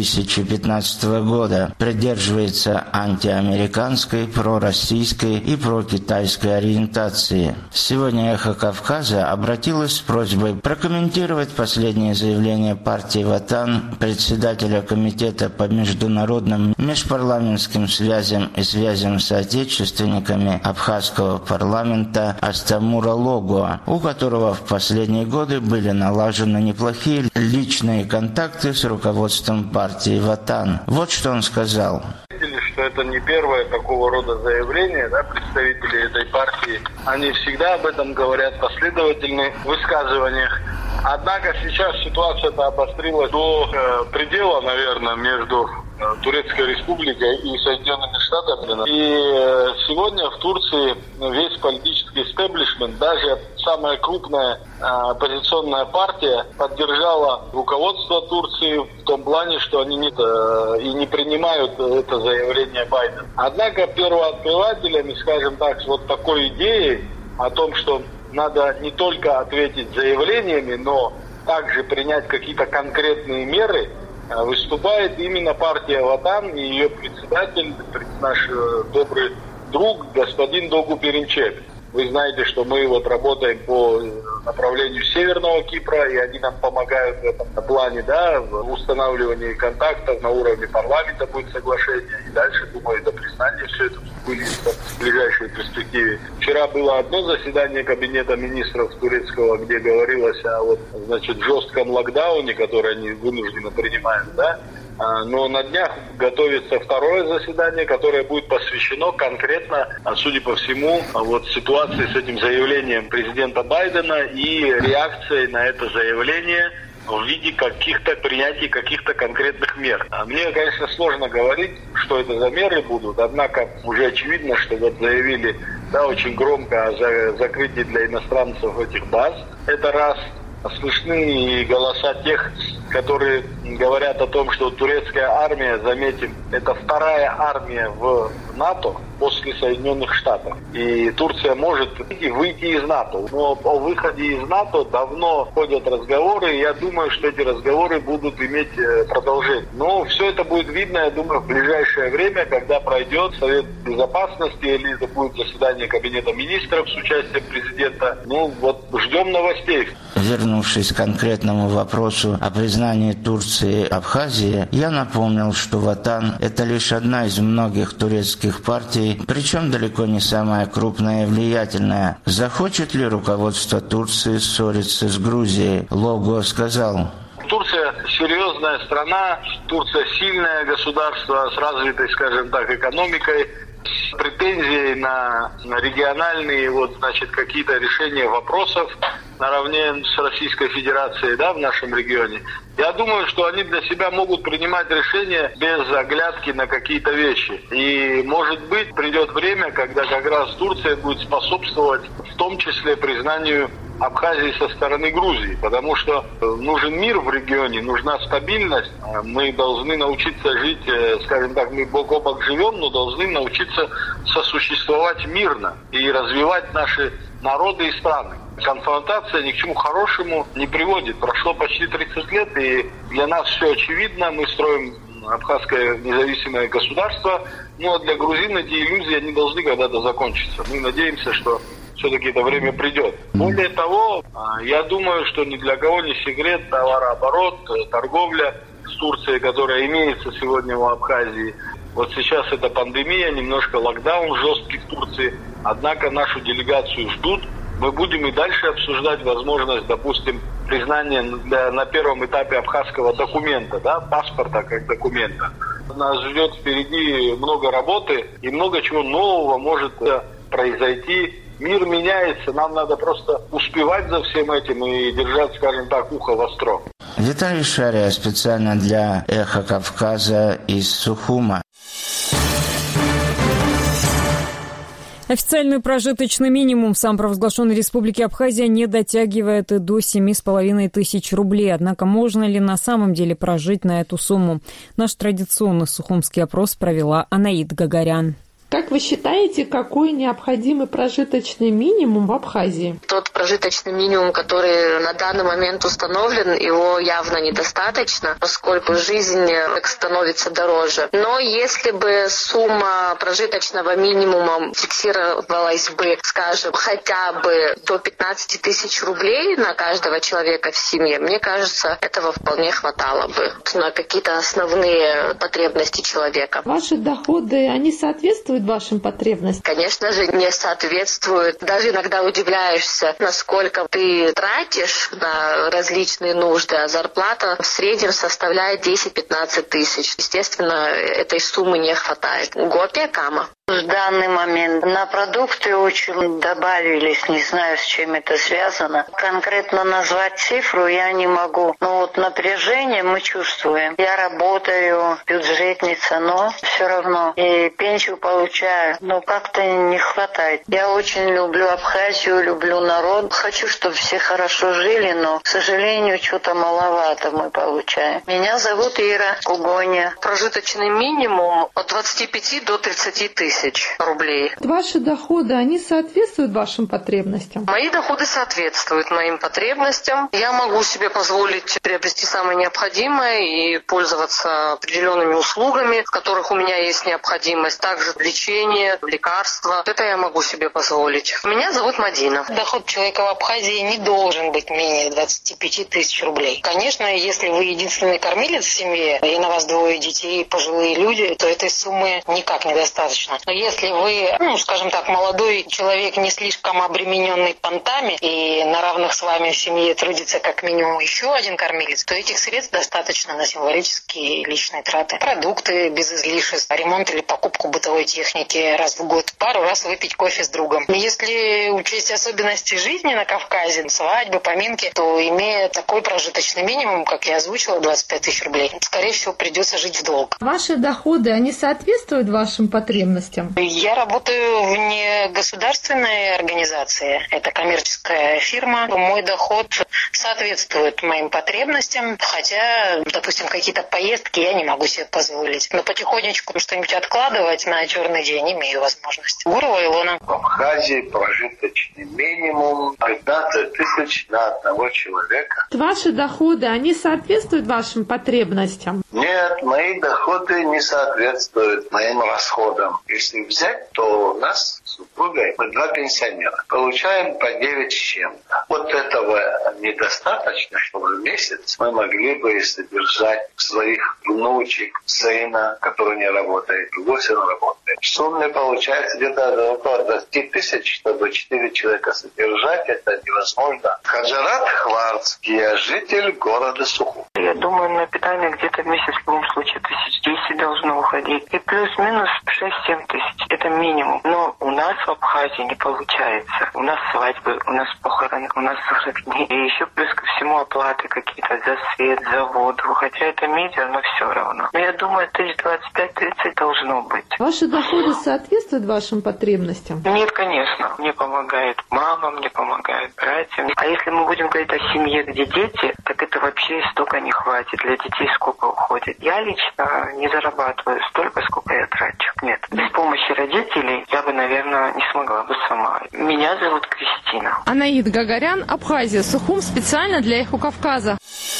2015 года, придерживается антиамериканской, пророссийской и прокитайской ориентации. Сегодня Эхо Кавказа обратилась с просьбой прокомментировать последнее заявление партии «Ватан» председателя Комитета по международным межпарламентским связям и связям с соотечественниками Абхазского парламента Астамура Логуа, у которого в последние годы были налажены неплохие личные контакты с руководством партии «Ватан». Вот что он сказал. Что это не первое такого рода заявление, представители этой партии. Они всегда об этом говорят, последовательны в высказываниях. Однако сейчас ситуация-то обострилась до предела, наверное, между Турецкой Республикой и Соединенными Штатами. И сегодня в Турции весь политический истеблишмент, даже самая крупная оппозиционная партия, поддержала руководство Турции в том плане, что они не принимают это заявление Байдена. Однако первооткрывателями, скажем так, с вот такой идеей о том, что надо не только ответить заявлениями, но также принять какие-то конкретные меры, выступает именно партия «Ватан» и ее председатель, наш добрый друг, господин Догу Перинчек. Вы знаете, что мы работаем по направлению Северного Кипра, и они нам помогают в этом плане, в устанавливании контактов на уровне парламента будет соглашение. И дальше, думаю, до признания все это выльется в ближайшей перспективе. Вчера было одно заседание Кабинета министров турецкого, где говорилось о жестком локдауне, который они вынужденно принимают, но на днях готовится второе заседание, которое будет посвящено конкретно, судя по всему, ситуации с этим заявлением президента Байдена и реакцией на это заявление в виде принятия каких-то конкретных мер. Мне, конечно, сложно говорить, что это за меры будут, однако уже очевидно, что заявили очень громко о закрытии для иностранцев этих баз. Это раз. Слышны и голоса тех, которые говорят о том, что турецкая армия, заметим, это вторая армия в НАТО, после Соединенных Штатов. И Турция может выйти из НАТО. Но о выходе из НАТО давно ходят разговоры, и я думаю, что эти разговоры будут иметь продолжение. Но все это будет видно, я думаю, в ближайшее время, когда пройдет Совет Безопасности или это будет заседание Кабинета министров с участием президента. Ждем новостей. Вернувшись к конкретному вопросу о признании Турции Абхазии, я напомнил, что Ватан – это лишь одна из многих турецких партий, причем далеко не самая крупная и влиятельная. Захочет ли руководство Турции ссориться с Грузией? Лого сказал: Турция серьезная страна, Турция сильное государство с развитой, скажем так, экономикой, с претензией на региональные какие-то решения вопросов наравне с Российской Федерацией, в нашем регионе. Я думаю, что они для себя могут принимать решения без оглядки на какие-то вещи. И, может быть, придет время, когда как раз Турция будет способствовать в том числе признанию Абхазии со стороны Грузии, потому что нужен мир в регионе, нужна стабильность. Мы должны научиться жить, скажем так, мы бок о бок живем, но должны научиться сосуществовать мирно и развивать наши народы и страны. Конфронтация ни к чему хорошему не приводит. Прошло почти 30 лет, и для нас все очевидно. Мы строим абхазское независимое государство, но для грузин эти иллюзии они должны когда-то закончиться. Мы надеемся, что все-таки это время придет. Более того, я думаю, что ни для кого не секрет товарооборот, торговля с Турцией, которая имеется сегодня в Абхазии. Вот сейчас это пандемия, немножко локдаун жесткий в Турции, однако нашу делегацию ждут. Мы будем и дальше обсуждать возможность, допустим, признания на первом этапе абхазского документа, паспорта как документа. Нас ждет впереди много работы и много чего нового может произойти. Мир меняется, нам надо просто успевать за всем этим и держать, скажем так, ухо востро. Виталий Шария специально для «Эхо Кавказа» из Сухума. Официальный прожиточный минимум в самопровозглашенной республике Абхазия не дотягивает и до 7,5 тысяч рублей. Однако можно ли на самом деле прожить на эту сумму? Наш традиционный сухумский опрос провела Анаид Гагарян. Как вы считаете, какой необходимый прожиточный минимум в Абхазии? Тот прожиточный минимум, который на данный момент установлен, его явно недостаточно, поскольку жизнь становится дороже. Но если бы сумма прожиточного минимума фиксировалась бы, скажем, хотя бы до 15 тысяч рублей на каждого человека в семье, мне кажется, этого вполне хватало бы на какие-то основные потребности человека. Ваши доходы, они соответствуют вашим потребностям? Конечно же, не соответствует. Даже иногда удивляешься, насколько ты тратишь на различные нужды, а зарплата в среднем составляет 10-15 тысяч. Естественно, этой суммы не хватает. Гопия кама. В данный момент на продукты очень добавились, не знаю, с чем это связано. Конкретно назвать цифру я не могу. Но вот напряжение мы чувствуем. Я работаю, бюджетница, но все равно. И пенсию получаю, но как-то не хватает. Я очень люблю Абхазию, люблю народ. Хочу, чтобы все хорошо жили, но, к сожалению, что-то маловато мы получаем. Меня зовут Ира Кугоня. Прожиточный минимум от 25 до 30 тысяч рублей. Ваши доходы, они соответствуют вашим потребностям? Мои доходы соответствуют моим потребностям. Я могу себе позволить приобрести самое необходимое и пользоваться определенными услугами, в которых у меня есть необходимость. Также лечение, лекарства. Это я могу себе позволить. Меня зовут Мадина. Доход человека в Абхазии не должен быть менее 25 тысяч рублей. Конечно, если вы единственный кормилец в семье, и на вас двое детей, пожилые люди, то этой суммы никак недостаточно. Но если вы, скажем так, молодой человек, не слишком обремененный понтами, и на равных с вами в семье трудится как минимум еще один кормилец, то этих средств достаточно на символические личные траты. Продукты без излишеств, ремонт или покупку бытовой техники раз в год, пару раз выпить кофе с другом. Если учесть особенности жизни на Кавказе, свадьбы, поминки, то, имея такой прожиточный минимум, как я озвучила, 25 тысяч рублей, скорее всего, придется жить в долг. Ваши доходы, они соответствуют вашим потребностям? потребностям? Я работаю в негосударственной организации. Это коммерческая фирма. Мой доход соответствует моим потребностям, хотя, допустим, какие-то поездки я не могу себе позволить. Но потихонечку что-нибудь откладывать на черный день имею возможность. Гурова Илона. В Абхазии прожиточный минимум 15 тысяч на одного человека. Ваши доходы, они соответствуют вашим потребностям? Нет, мои доходы не соответствуют моим расходам. Если взять, то у нас с супругой мы 2 пенсионера. Получаем по 9 с чем-то. Вот этого недостаточно, чтобы в месяц мы могли бы содержать своих внучек, сына, который не работает, вовсе не работает. В сумме получается где-то около 20 тысяч, чтобы 4 человека содержать, это невозможно. Хаджарат Хварцкий, я житель города Сухум. Я думаю, на питание где-то в месяц в любом случае 1010 должно уходить. И плюс-минус 6-7 тысяч. Это минимум. Но у нас в Абхазии не получается. У нас свадьбы, у нас похороны, у нас 40 дней. И еще плюс ко всему оплаты какие-то за свет, за воду. Хотя это медиа, но все равно. Но я думаю, 25-30 должно быть. Ваши доходы соответствуют вашим потребностям? Нет, конечно. Мне помогает мама, мне помогает братья. А если мы будем говорить о семье, где дети, так это вообще столько не хватит. Для детей сколько уходит. Я лично не зарабатываю столько, сколько я трачу. Нет. Без помощи родителей я бы, наверное, не смогла бы сама. Меня зовут Кристина. Анаид Гагарян, Абхазия, Сухум, специально для «Эхо Кавказа».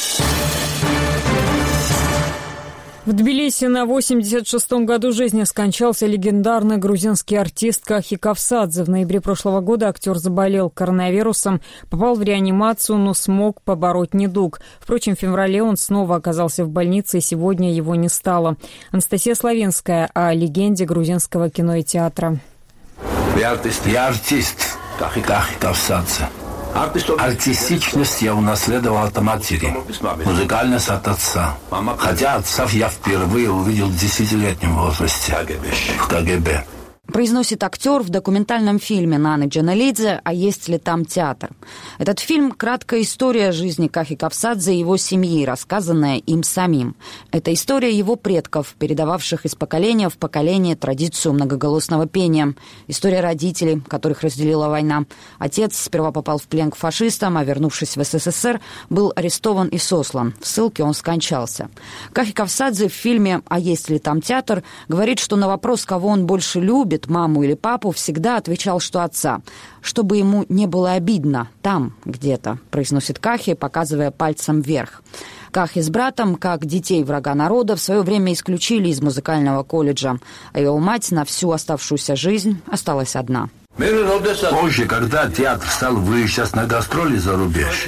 В Тбилиси на 86-м году жизни скончался легендарный грузинский артист Кахи Кавсадзе. В ноябре прошлого года актер заболел коронавирусом, попал в реанимацию, но смог побороть недуг. Впрочем, в феврале он снова оказался в больнице, и сегодня его не стало. Анастасия Славинская о легенде грузинского кино и театра. Я артист Кахи Кавсадзе. Артистичность я унаследовал от матери, музыкальность от отца. Хотя отца я впервые увидел в 10-летнем возрасте в КГБ. Произносит актер в документальном фильме Наны Джаналидзе «А есть ли там театр?». Этот фильм – краткая история жизни Кахи Кавсадзе и его семьи, рассказанная им самим. Это история его предков, передававших из поколения в поколение традицию многоголосного пения. История родителей, которых разделила война. Отец сперва попал в плен к фашистам, а вернувшись в СССР, был арестован и сослан. В ссылке он скончался. Кахи Кавсадзе в фильме «А есть ли там театр?» говорит, что на вопрос, кого он больше любит, маму или папу, всегда отвечал, что отца. Чтобы ему не было обидно, там где-то, произносит Кахи, показывая пальцем вверх. Кахи с братом, как детей врага народа, в свое время исключили из музыкального колледжа, а его мать на всю оставшуюся жизнь осталась одна. Позже, когда театр стал выезжать на гастроли за рубеж,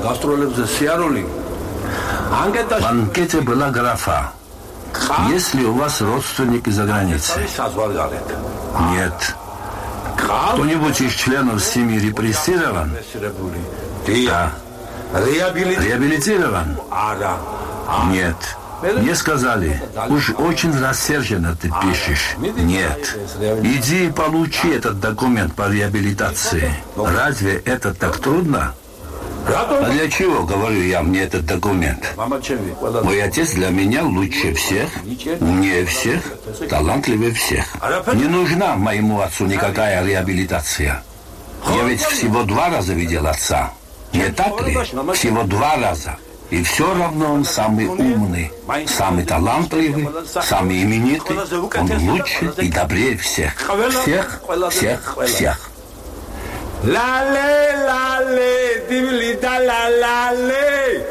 в анкете была графа: есть ли у вас родственники за границей? Нет. Кто-нибудь из членов семьи репрессирован? Да. Реабилитирован? Нет. Мне сказали: уж очень рассерженно ты пишешь. Нет. Иди и получи этот документ по реабилитации. Разве это так трудно? А для чего, говорю я, мне этот документ? Мой отец для меня лучше всех, умнее всех, талантливее всех. Не нужна моему отцу никакая реабилитация. Я ведь всего 2 раза видел отца. Не так ли? Всего 2 раза. И все равно он самый умный, самый талантливый, самый именитый. Он лучше и добрее всех. Всех, всех, всех. Лале, лале, дивлита, лале.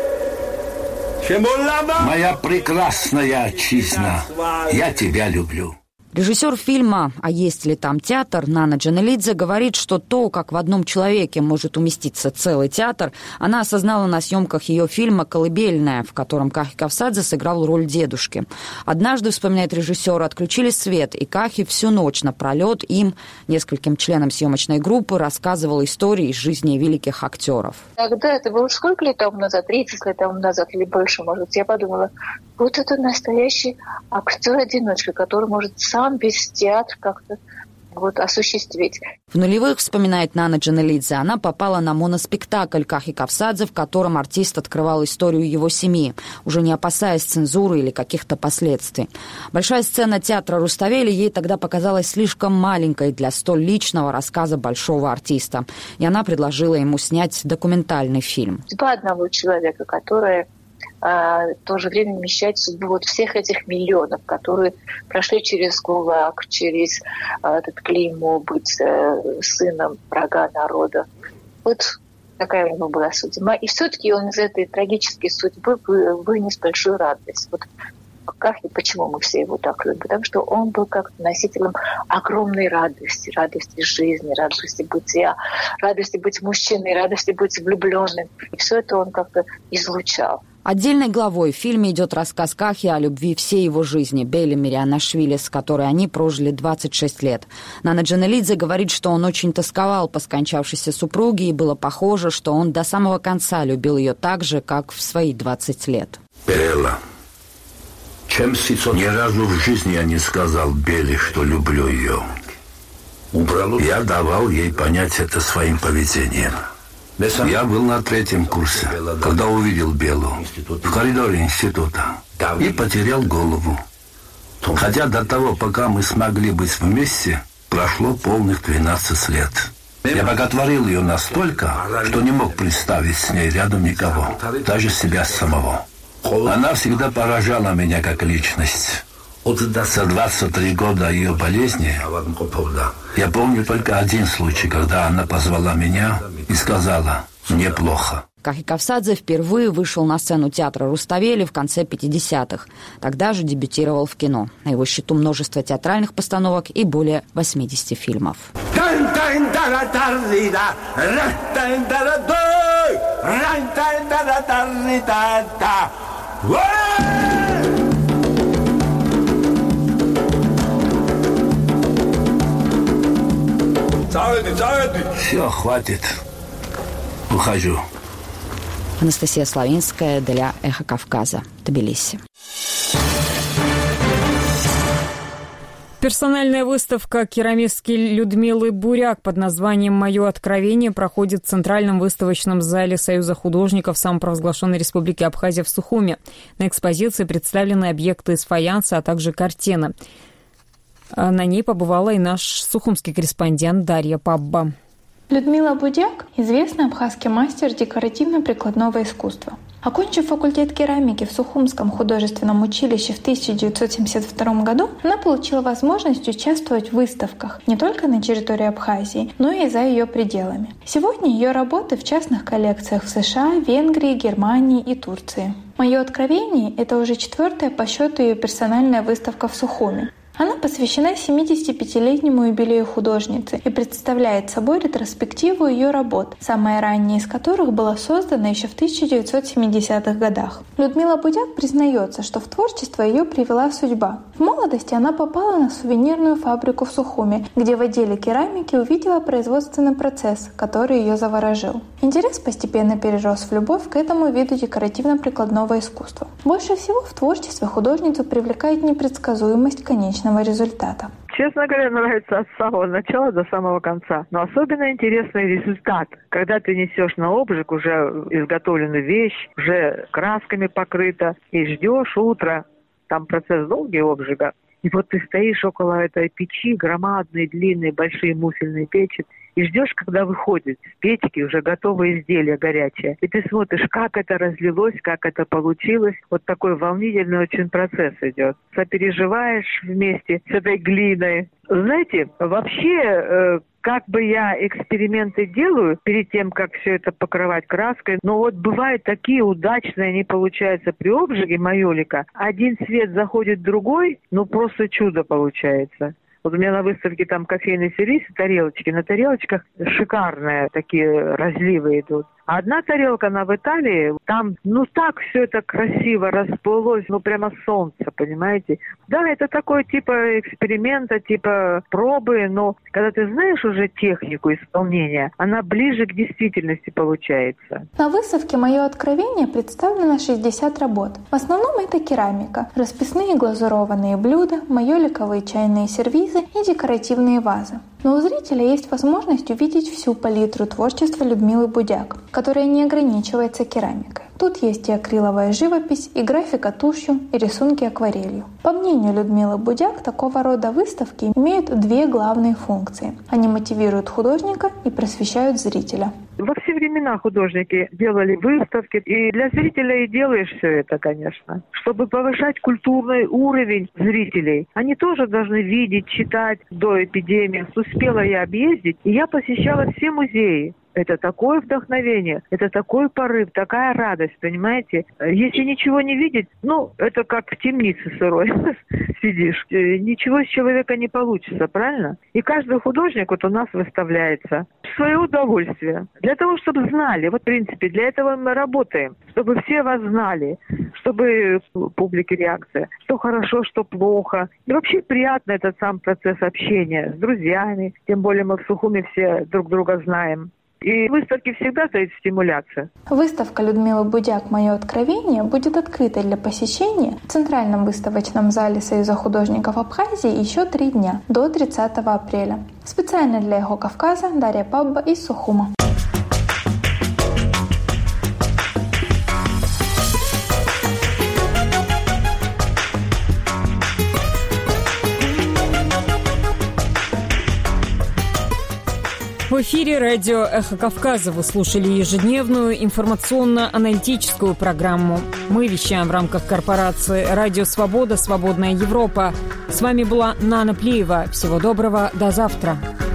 Моя прекрасная отчизна, я тебя люблю. Режиссер фильма «А есть ли там театр» Нана Джаналидзе говорит, что то, как в одном человеке может уместиться целый театр, она осознала на съемках ее фильма «Колыбельная», в котором Кахи Кавсадзе сыграл роль дедушки. Однажды, вспоминает режиссер, отключили свет, и Кахи всю ночь напролет им, нескольким членам съемочной группы, рассказывал истории из жизни великих актеров. Тогда это было сколько лет тому назад, 30 лет тому назад или больше, может, я подумала, вот это настоящий актер-одиночка, который может сам без театра как-то осуществить. В нулевых, вспоминает Нана Джанелидзе, она попала на моноспектакль Кахи Кавсадзе, в котором артист открывал историю его семьи, уже не опасаясь цензуры или каких-то последствий. Большая сцена театра Руставели ей тогда показалась слишком маленькой для столь личного рассказа большого артиста, и она предложила ему снять документальный фильм. Судьба одного человека, который в то же время вмещает судьбу всех этих миллионов, которые прошли через ГУЛАГ, через этот клеймо быть сыном врага народа. Такая у него была судьба. И все-таки он из этой трагической судьбы вынес большую радость. Как и почему мы все его так любим? Потому что он был как носителем огромной радости. Радости жизни, радости бытия, радости быть мужчиной, радости быть влюбленным. И все это он как-то излучал. Отдельной главой в фильме идет рассказ Кахи о любви всей его жизни, Бели Мирианашвили, с которой они прожили 26 лет. Нана Джанелидзе говорит, что он очень тосковал по скончавшейся супруге, и было похоже, что он до самого конца любил ее так же, как в свои 20 лет. Перелла. Ни разу в жизни я не сказал Беле, что люблю ее. Я давал ей понять это своим поведением. Я был на 3-м курсе, когда увидел Белу в коридоре института и потерял голову. Хотя до того, пока мы смогли быть вместе, прошло полных 12 лет. Я боготворил ее настолько, что не мог представить с ней рядом никого, даже себя самого. Она всегда поражала меня как личность. За 23 года ее болезни я помню только один случай, когда она позвала меня и сказала: «Мне плохо». Кахи Кавсадзе впервые вышел на сцену театра Руставели в конце 50-х. Тогда же дебютировал в кино. На его счету множество театральных постановок и более 80 фильмов. Все, хватит. Ухожу. Анастасия Славинская для «Эхо Кавказа», Тбилиси. Персональная выставка керамистки Людмилы Буряк под названием «Мое откровение» проходит в Центральном выставочном зале Союза художников самопровозглашенной Республики Абхазия в Сухуми. На экспозиции представлены объекты из фаянса, а также картины. На ней побывала и наш сухумский корреспондент Дарья Пабба. Людмила Буряк – известный абхазский мастер декоративно-прикладного искусства. Окончив факультет керамики в Сухумском художественном училище в 1972 году, она получила возможность участвовать в выставках не только на территории Абхазии, но и за ее пределами. Сегодня ее работы в частных коллекциях в США, Венгрии, Германии и Турции. «Мое откровение» – это уже 4-я по счету ее персональная выставка в Сухуми. Она посвящена 75-летнему юбилею художницы и представляет собой ретроспективу ее работ, самая ранняя из которых была создана еще в 1970-х годах. Людмила Буряк признается, что в творчество ее привела судьба. В молодости она попала на сувенирную фабрику в Сухуми, где в отделе керамики увидела производственный процесс, который ее заворожил. Интерес постепенно перерос в любовь к этому виду декоративно-прикладного искусства. Больше всего в творчестве художницу привлекает непредсказуемость конечного результата. Честно говоря, нравится от самого начала до самого конца. Но особенно интересный результат, когда ты несешь на обжиг уже изготовленную вещь, уже красками покрыта, и ждешь утра. Там процесс долгий обжига. И вот ты стоишь около этой печи, громадные, длинные, большие муфельные печи, и ждешь, когда выходит с печки уже готовое изделие горячее. И ты смотришь, как это разлилось, как это получилось. Вот такой волнительный очень процесс идет. Сопереживаешь вместе с этой глиной. Знаете, вообще, как бы я эксперименты делаю перед тем, как все это покрывать краской, но вот бывают такие удачные, они получаются при обжиге майолика. Один цвет заходит в другой, ну просто чудо получается. Вот у меня на выставке там кофейный сервиз, тарелочки. На тарелочках шикарные такие разливы идут. А одна тарелка в Италии, там, так все это красиво расплылось, прямо солнце, понимаете? Да, это такой типа эксперимента, типа пробы, но когда ты знаешь уже технику исполнения, она ближе к действительности получается. На выставке «Мое откровение» представлено 60 работ. В основном это керамика, расписные глазурованные блюда, майоликовые чайные сервизы и декоративные вазы. Но у зрителя есть возможность увидеть всю палитру творчества Людмилы Будяк, которая не ограничивается керамикой. Тут есть и акриловая живопись, и графика тушью, и рисунки акварелью. По мнению Людмилы Будяк, такого рода выставки имеют две главные функции. Они мотивируют художника и просвещают зрителя. Во все времена художники делали выставки, и для зрителя и делаешь все это, конечно. Чтобы повышать культурный уровень зрителей, они тоже должны видеть, читать до эпидемии. Успела я объездить, и я посещала все музеи. Это такое вдохновение, это такой порыв, такая радость, понимаете? Если ничего не видеть, это как в темнице сырой сидишь. Ничего с человека не получится, правильно? И каждый художник у нас выставляется в свое удовольствие. Для того, чтобы знали, в принципе, для этого мы работаем. Чтобы все вас знали, чтобы публике реакция, что хорошо, что плохо. И вообще приятно этот сам процесс общения с друзьями, тем более мы в Сухуми все друг друга знаем. И в выставке всегда стоит стимуляция. Выставка Людмилы Будяк «Мое откровение» будет открыта для посещения в Центральном выставочном зале Союза художников Абхазии еще 3 дня, до 30 апреля. Специально для «Эхо Кавказа» Дарья Пабба из Сухума. В эфире радио «Эхо Кавказа» вы слушали ежедневную информационно-аналитическую программу. Мы вещаем в рамках корпорации «Радио Свобода. Свободная Европа». С вами была Нана Плиева. Всего доброго. До завтра.